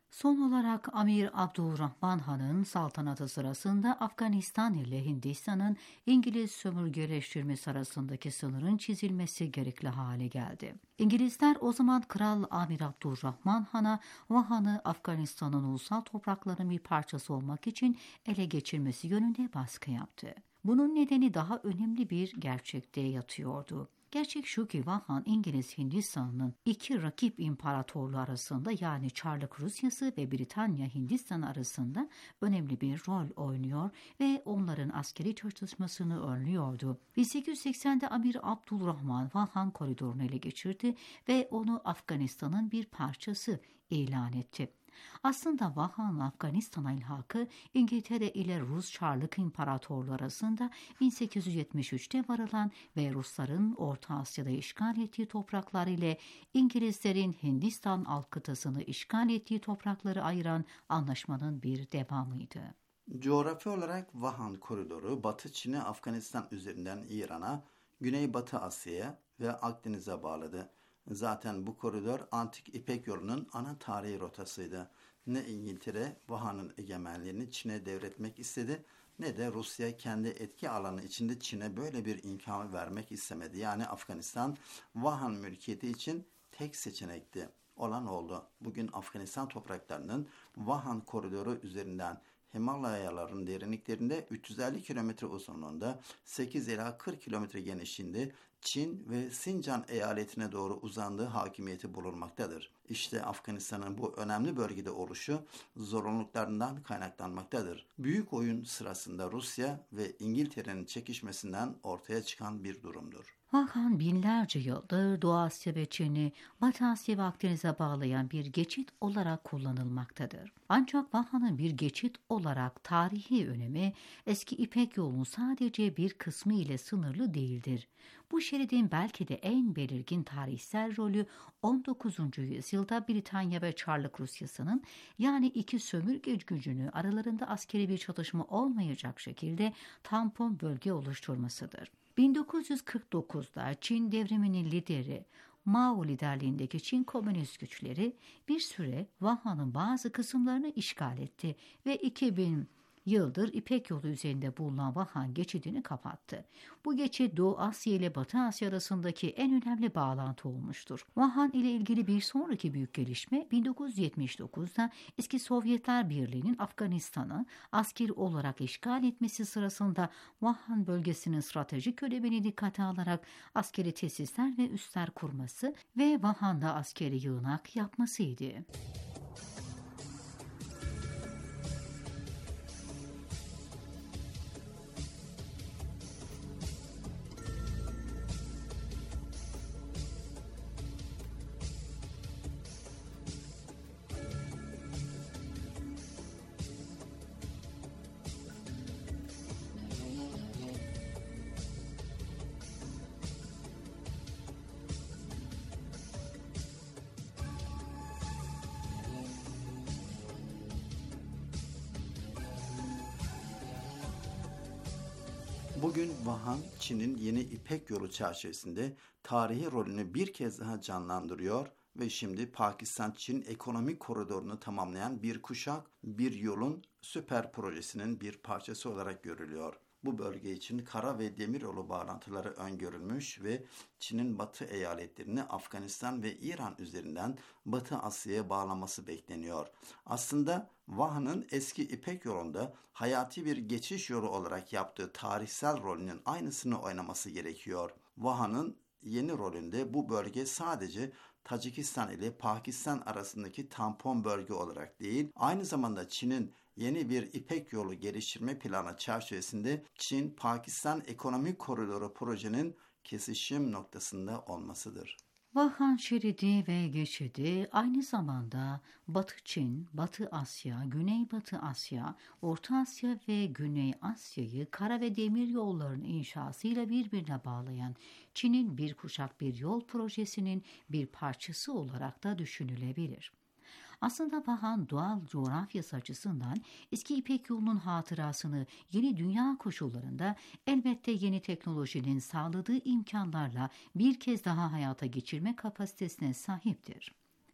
Son olarak Amir Abdurrahman Han'ın saltanatı sırasında Afganistan ile Hindistan'ın İngiliz sömürgeleştirmesi arasındaki sınırın çizilmesi gerekli hale geldi. İngilizler o zaman Kral Amir Abdurrahman Han'a Vahan'ı Afganistan'ın ulusal topraklarının bir parçası olmak için ele geçirmesi yönünde baskı yaptı. Bunun nedeni daha önemli bir gerçekte yatıyordu. Gerçek şu ki Vahan, İngiliz Hindistan'ın iki rakip imparatorluğu arasında yani Çarlık Rusyası ve Britanya Hindistan arasında önemli bir rol oynuyor ve onların askeri çatışmasını önlüyordu. 1880'de Amir Abdurrahman Vahan koridorunu ele geçirdi ve onu Afganistan'ın bir parçası ilan etti. Aslında Vahan Afganistan'a ilhakı İngiltere ile Rus Çarlık İmparatorluğu arasında 1873'te varılan ve Rusların Orta Asya'da işgal ettiği topraklar ile İngilizlerin Hindistan alt kıtasını işgal ettiği toprakları ayıran anlaşmanın bir devamıydı. Coğrafi olarak Vahan koridoru Batı Çin'e Afganistan üzerinden İran'a, Güneybatı Asya'ya ve Akdeniz'e bağladı. Zaten bu koridor Antik İpek Yolu'nun ana tarihi rotasıydı. Ne İngiltere Vahan'ın egemenliğini Çin'e devretmek istedi ne de Rusya kendi etki alanı içinde Çin'e böyle bir imkanı vermek istemedi. Yani Afganistan Vahan mülkiyeti için tek seçenekti. Olan oldu. Bugün Afganistan topraklarının Vahan koridoru üzerinden Himalayaların derinliklerinde 350 kilometre uzunluğunda 8 ila 40 kilometre genişliğinde Çin ve Sincan eyaletine doğru uzandığı hakimiyeti bulunmaktadır. İşte Afganistan'ın bu önemli bölgede oluşu zorunluluklarından kaynaklanmaktadır. Büyük oyun sırasında Rusya ve İngiltere'nin çekişmesinden ortaya çıkan bir durumdur. Vahan binlerce yıldır Doğu Asya ve Çin'i Batı Asya ve Akdeniz'e bağlayan bir geçit olarak kullanılmaktadır. Ancak Vahan'ın bir geçit olarak tarihi önemi eski İpek yolunun sadece bir kısmı ile sınırlı değildir. Bu şeridin belki de en belirgin tarihsel rolü 19. yüzyılda Britanya ve Çarlık Rusyası'nın yani iki sömürge gücünü aralarında askeri bir çatışma olmayacak şekilde tampon bölge oluşturmasıdır. 1949'da Çin devriminin lideri Mao liderliğindeki Çin komünist güçleri bir süre Vahan'ın bazı kısımlarını işgal etti ve 2000 yıldır İpek yolu üzerinde bulunan Vahan geçidini kapattı. Bu geçit Doğu Asya ile Batı Asya arasındaki en önemli bağlantı olmuştur. Vahan ile ilgili bir sonraki büyük gelişme 1979'da eski Sovyetler Birliği'nin Afganistan'ı askeri olarak işgal etmesi sırasında Vahan bölgesinin stratejik önemini dikkate alarak askeri tesisler ve üsler kurması ve Vahan'da askeri yığınak yapmasıydı. Bugün Vahan, Çin'in yeni İpek Yolu çerçevesinde tarihi rolünü bir kez daha canlandırıyor ve şimdi Pakistan-Çin ekonomik koridorunu tamamlayan bir kuşak, bir yolun süper projesinin bir parçası olarak görülüyor. Bu bölge için kara ve demiryolu bağlantıları öngörülmüş ve Çin'in batı eyaletlerini Afganistan ve İran üzerinden Batı Asya'ya bağlaması bekleniyor. Aslında Vahan'ın eski İpek yolunda hayati bir geçiş yolu olarak yaptığı tarihsel rolünün aynısını oynaması gerekiyor. Vahan'ın yeni rolünde bu bölge sadece Tacikistan ile Pakistan arasındaki tampon bölge olarak değil, aynı zamanda Çin'in yeni bir İpek yolu geliştirme planı çerçevesinde Çin-Pakistan ekonomik koridoru projenin kesişim noktasında olmasıdır. Vahan şeridi ve geçidi aynı zamanda Batı Çin, Batı Asya, Güneybatı Asya, Orta Asya ve Güney Asya'yı kara ve demir yollarının inşasıyla birbirine bağlayan Çin'in bir kuşak bir yol projesinin bir parçası olarak da düşünülebilir. Aslında Vahan doğal coğrafyası açısından eski İpek yolunun hatırasını yeni dünya koşullarında elbette yeni teknolojinin sağladığı imkanlarla bir kez daha hayata geçirme kapasitesine sahiptir.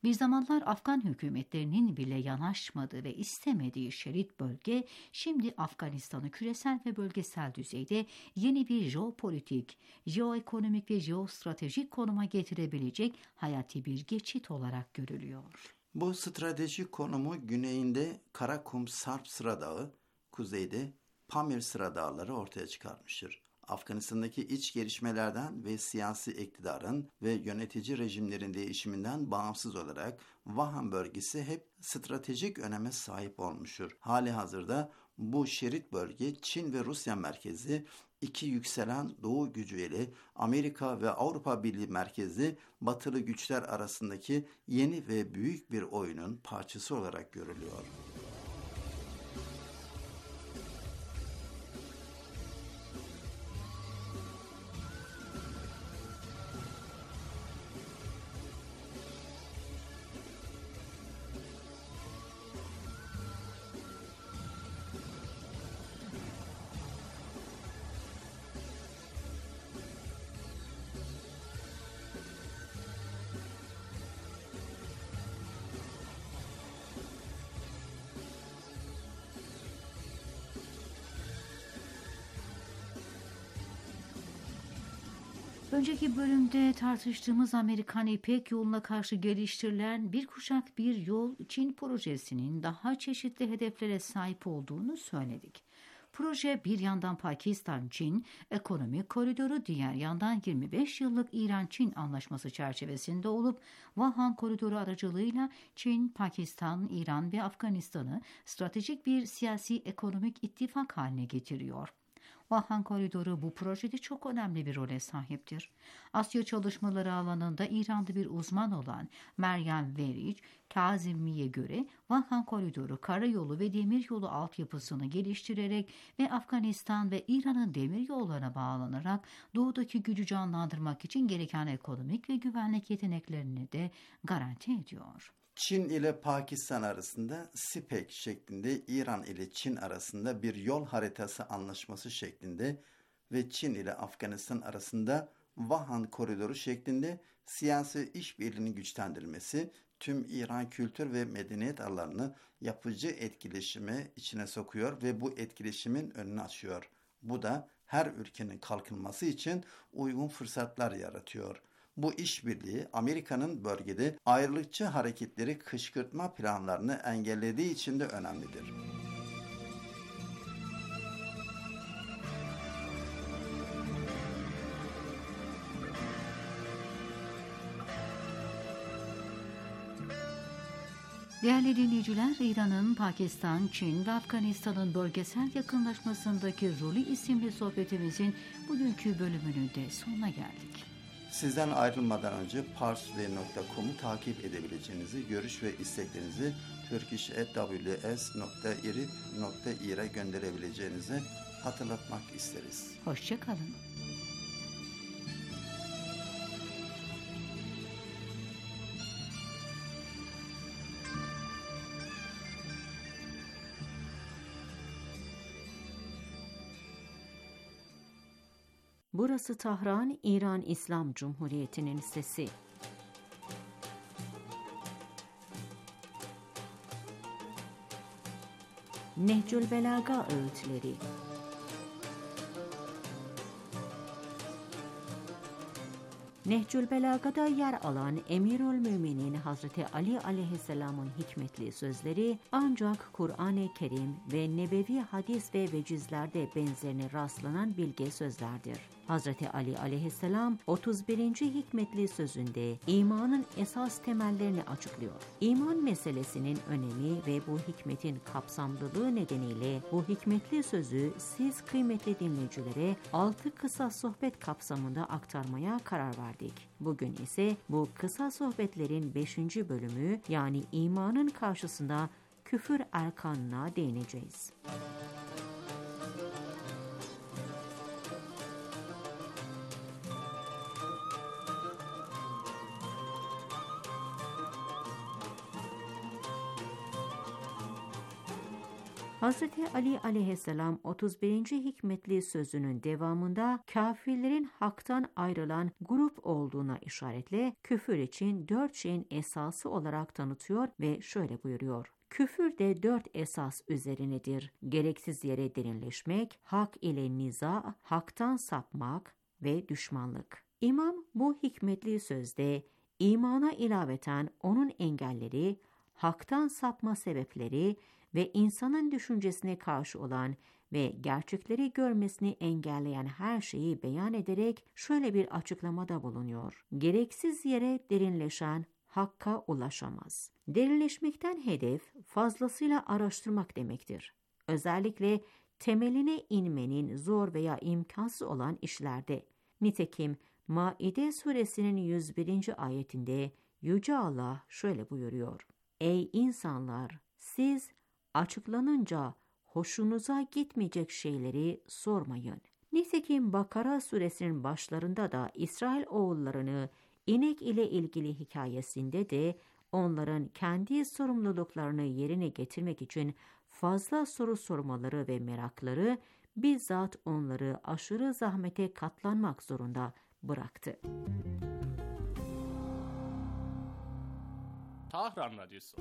Bir zamanlar Afgan hükümetlerinin bile yanaşmadığı ve istemediği şerit bölge, şimdi Afganistan'ı küresel ve bölgesel düzeyde yeni bir jeopolitik, jeoekonomik ve jeostratejik konuma getirebilecek hayati bir geçit olarak görülüyor. Bu stratejik konumu güneyinde Karakum Sarp Sıradağı, kuzeyde Pamir Sıradağları ortaya çıkarmıştır. Afganistan'daki iç gelişmelerden ve siyasi iktidarın ve yönetici rejimlerin değişiminden bağımsız olarak Vahan bölgesi hep stratejik öneme sahip olmuştur. Halihazırda bu şerit bölge Çin ve Rusya merkezi, iki yükselen Doğu gücü ile Amerika ve Avrupa Birliği merkezli batılı güçler arasındaki yeni ve büyük bir oyunun parçası olarak görülüyor. Önceki bölümde tartıştığımız Amerikan İpek Yolu'na karşı geliştirilen bir kuşak bir yol Çin projesinin daha çeşitli hedeflere sahip olduğunu söyledik. Proje bir yandan Pakistan-Çin ekonomik koridoru, diğer yandan 25 yıllık İran-Çin anlaşması çerçevesinde olup Vahan koridoru aracılığıyla Çin, Pakistan, İran ve Afganistan'ı stratejik bir siyasi ekonomik ittifak haline getiriyor. Vahan Koridoru bu projede çok önemli bir role sahiptir. Asya çalışmaları alanında İranlı bir uzman olan Meryem Veric, Kazimi'ye göre Vahan Koridoru karayolu ve demiryolu altyapısını geliştirerek ve Afganistan ve İran'ın demiryollarına bağlanarak doğudaki gücü canlandırmak için gereken ekonomik ve güvenlik yeteneklerini de garanti ediyor. Çin ile Pakistan arasında SPEC şeklinde, İran ile Çin arasında bir yol haritası anlaşması şeklinde ve Çin ile Afganistan arasında Vahan Koridoru şeklinde siyasi işbirliğinin güçlendirilmesi tüm İran kültür ve medeniyet alanını yapıcı etkileşime içine sokuyor ve bu etkileşimin önünü açıyor. Bu da her ülkenin kalkınması için uygun fırsatlar yaratıyor. Bu işbirliği Amerika'nın bölgede ayrılıkçı hareketleri kışkırtma planlarını engellediği için de önemlidir. Değerli dinleyiciler, İran'ın Pakistan, Çin ve Afganistan'ın bölgesel yakınlaşmasındaki rolü isimli sohbetimizin bugünkü bölümünün de sonuna geldik. Sizden ayrılmadan önce parstoday.com'u takip edebileceğinizi, görüş ve isteklerinizi turkish@ws.irib.ir'e gönderebileceğinizi hatırlatmak isteriz. Hoşça kalın. Burası Tahran, İran İslam Cumhuriyeti'nin sesi. Nehcül Belaga öğütleri. Nehcül Belaga'da yer alan Emirülmüminin Hazreti Ali aleyhisselamın hikmetli sözleri ancak Kur'an-ı Kerim ve nebevi hadis ve vecizlerde benzerine rastlanan bilge sözlerdir. Hazreti Ali aleyhisselam 31. hikmetli sözünde imanın esas temellerini açıklıyor. İman meselesinin önemi ve bu hikmetin kapsamlılığı nedeniyle bu hikmetli sözü siz kıymetli dinleyicilere 6 kısa sohbet kapsamında aktarmaya karar verdik. Bugün ise bu kısa sohbetlerin 5. bölümü, yani imanın karşısında küfür erkanına değineceğiz. Hazreti Ali aleyhisselam 31. hikmetli sözünün devamında kafirlerin haktan ayrılan grup olduğuna işaretle küfür için 4 şeyin esası olarak tanıtıyor ve şöyle buyuruyor. Küfür de 4 esas üzerinedir. Gereksiz yere derinleşmek, hak ile niza, haktan sapmak ve düşmanlık. İmam bu hikmetli sözde imana ilaveten onun engelleri, haktan sapma sebepleri ve insanın düşüncesine karşı olan ve gerçekleri görmesini engelleyen her şeyi beyan ederek şöyle bir açıklamada bulunuyor. Gereksiz yere derinleşen hakka ulaşamaz. Derinleşmekten hedef fazlasıyla araştırmak demektir. Özellikle temeline inmenin zor veya imkansız olan işlerde. Nitekim Maide suresinin 101. ayetinde Yüce Allah şöyle buyuruyor. Ey insanlar! Siz açıklanınca hoşunuza gitmeyecek şeyleri sormayın. Nitekim Bakara suresinin başlarında da İsrail oğullarını inek ile ilgili hikayesinde de onların kendi sorumluluklarını yerine getirmek için fazla soru sormaları ve merakları bizzat onları aşırı zahmete katlanmak zorunda bıraktı. Tahran Radyosu.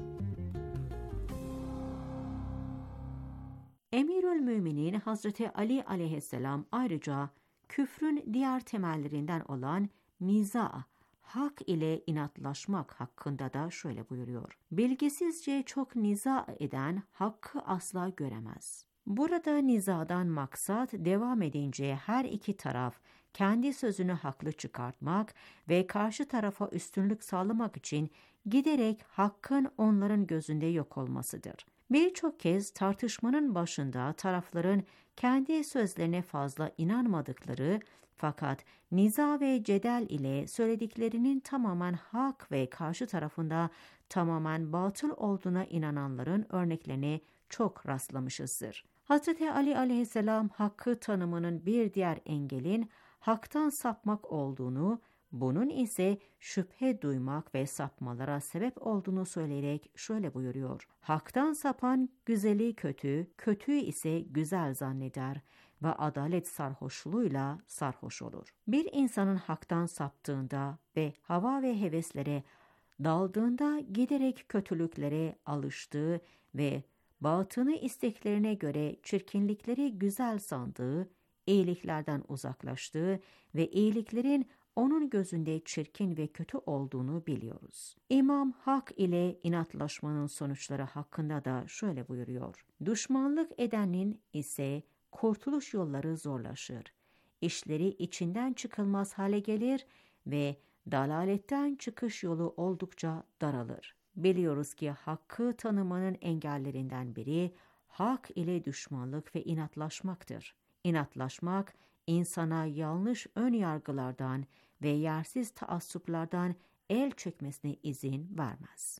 Emirülmüminin Hazreti Ali aleyhisselam ayrıca küfrün diğer temellerinden olan niza, hak ile inatlaşmak hakkında da şöyle buyuruyor. Bilgisizce çok niza eden hakkı asla göremez. Burada nizadan maksat devam edince her iki taraf kendi sözünü haklı çıkartmak ve karşı tarafa üstünlük sağlamak için giderek hakkın onların gözünde yok olmasıdır. Birçok kez tartışmanın başında tarafların kendi sözlerine fazla inanmadıkları fakat niza ve cedel ile söylediklerinin tamamen hak ve karşı tarafında tamamen batıl olduğuna inananların örneklerine çok rastlamışızdır. Hazreti Ali aleyhisselam hakkı tanımının bir diğer engelin haktan sapmak olduğunu, bunun ise şüphe duymak ve sapmalara sebep olduğunu söyleyerek şöyle buyuruyor. Haktan sapan güzeli kötü, kötüyü ise güzel zanneder ve adalet sarhoşluğuyla sarhoş olur. Bir insanın haktan saptığında ve hava ve heveslere daldığında giderek kötülüklere alıştığı ve batını isteklerine göre çirkinlikleri güzel sandığı, iyiliklerden uzaklaştığı ve iyiliklerin onun gözünde çirkin ve kötü olduğunu biliyoruz. İmam hak ile inatlaşmanın sonuçları hakkında da şöyle buyuruyor. Düşmanlık edenin ise kurtuluş yolları zorlaşır. İşleri içinden çıkılmaz hale gelir ve dalaletten çıkış yolu oldukça daralır. Biliyoruz ki hakkı tanımanın engellerinden biri hak ile düşmanlık ve inatlaşmaktır. İnatlaşmak, insana yanlış ön yargılardan ve yersiz taassuplardan el çekmesine izin vermez.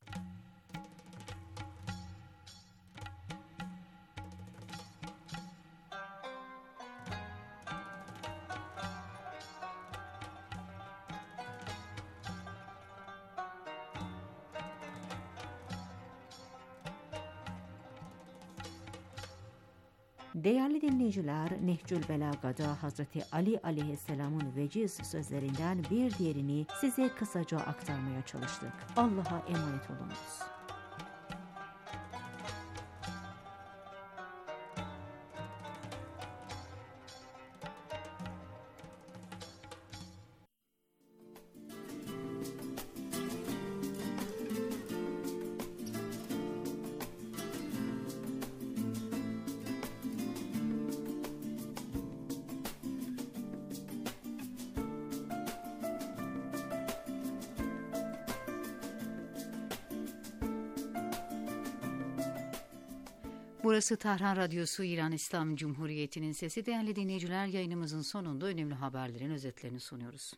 Değerli dinleyiciler, Nehcül Belaga'da Hazreti Ali aleyhisselamın veciz sözlerinden bir diğerini size kısaca aktarmaya çalıştık. Allah'a emanet olunuz. Burası Tahran Radyosu, İran İslam Cumhuriyeti'nin sesi. Değerli dinleyiciler, yayınımızın sonunda önemli haberlerin özetlerini sunuyoruz.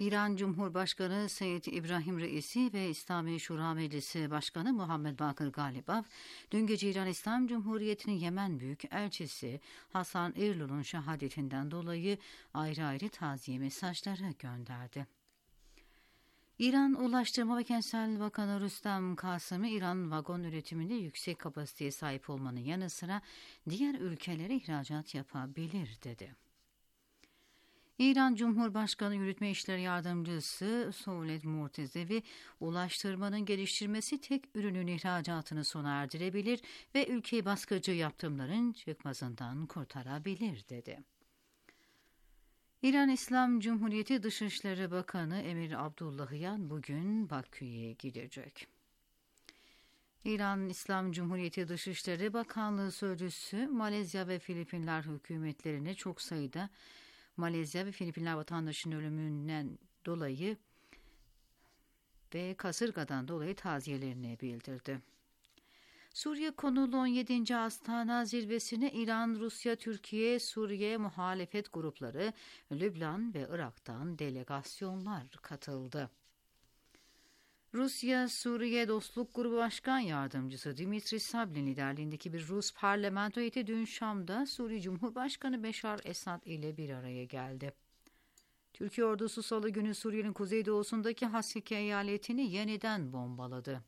İran Cumhurbaşkanı Seyyid İbrahim Reisi ve İslami Şura Meclisi Başkanı Muhammed Bakır Galibaf, dün gece İran İslam Cumhuriyeti'nin Yemen Büyükelçisi Hasan İrlun'un şehadetinden dolayı ayrı ayrı taziye mesajları gönderdi. İran Ulaştırma ve Kentsel Bakanı Rüstem Kasım'ı İran vagon üretiminde yüksek kapasiteye sahip olmanın yanı sıra diğer ülkelere ihracat yapabilir dedi. İran Cumhurbaşkanı Yürütme İşleri Yardımcısı Souled Murtezevi, ulaştırmanın geliştirmesi tek ürünün ihracatını sona erdirebilir ve ülkeyi baskıcı yaptırımların çıkmasından kurtarabilir dedi. İran İslam Cumhuriyeti Dışişleri Bakanı Emir Abdullahian bugün Bakü'ye gidecek. İran İslam Cumhuriyeti Dışişleri Bakanlığı Sözcüsü, Malezya ve Filipinler hükümetlerine çok sayıda Malezya ve Filipinler vatandaşının ölümünden dolayı ve kasırgadan dolayı taziyelerini bildirdi. Suriye konulu 17. Astana Zirvesi'ne İran, Rusya, Türkiye, Suriye muhalefet grupları, Lübnan ve Irak'tan delegasyonlar katıldı. Rusya, Suriye Dostluk Grubu Başkan Yardımcısı Dimitri Sablin liderliğindeki bir Rus parlamento heyeti dün Şam'da Suriye Cumhurbaşkanı Beşar Esad ile bir araya geldi. Türkiye ordusu Salı günü Suriye'nin kuzeydoğusundaki Haseki eyaletini yeniden bombaladı.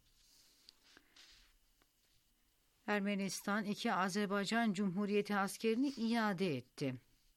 Ermenistan 2 Azerbaycan Cumhuriyeti askerini iade etti.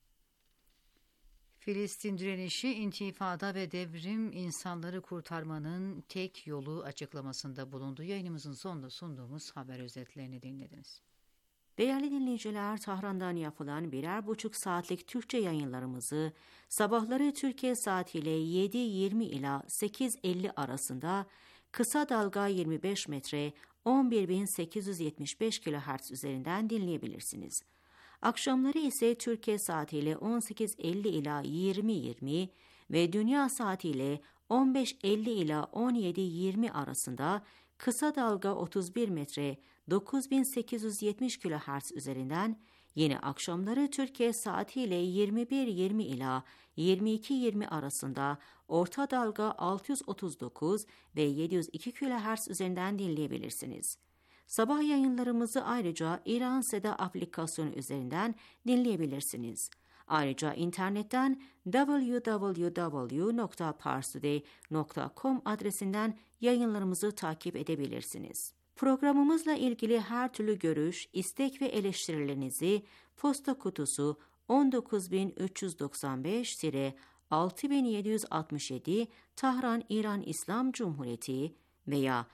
Filistin direnişi, intifada ve devrim insanları kurtarmanın tek yolu açıklamasında bulundu. Yayınımızın sonunda sunduğumuz haber özetlerini dinlediniz. Değerli dinleyiciler, Tahran'dan yapılan 1,5 saatlik Türkçe yayınlarımızı sabahları Türkiye saatiyle 7:20 ila 8:50 arasında kısa dalga 25 metre 11.875 kHz üzerinden dinleyebilirsiniz. Akşamları ise Türkiye saatiyle 18:50 ila 20:20 ve dünya saatiyle 15:50 ila 17:20 arasında kısa dalga 31 metre 9870 kHz üzerinden, yine akşamları Türkiye saatiyle 21:20 ila 22:20 arasında orta dalga 639 ve 702 kHz üzerinden dinleyebilirsiniz. Sabah yayınlarımızı ayrıca İran Seda aplikasyonu üzerinden dinleyebilirsiniz. Ayrıca internetten www.parstoday.com adresinden yayınlarımızı takip edebilirsiniz. Programımızla ilgili her türlü görüş, istek ve eleştirilerinizi posta kutusu 19395-6767 Tahran İran İslam Cumhuriyeti veya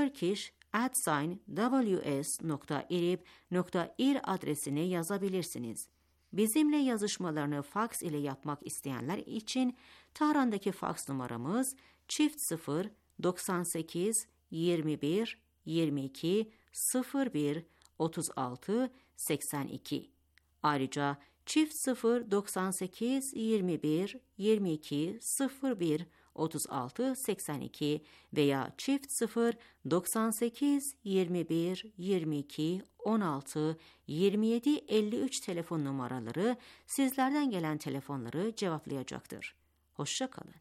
turkish@ws.irib.ir adresine yazabilirsiniz. Bizimle yazışmalarını faks ile yapmak isteyenler için Tahran'daki faks numaramız +0 98 21 22 01 36 82. Ayrıca +0 98 21 22 01 36 82 veya +0 98 21 22 16 27 53 telefon numaraları sizlerden gelen telefonları cevaplayacaktır. Hoşça kalın.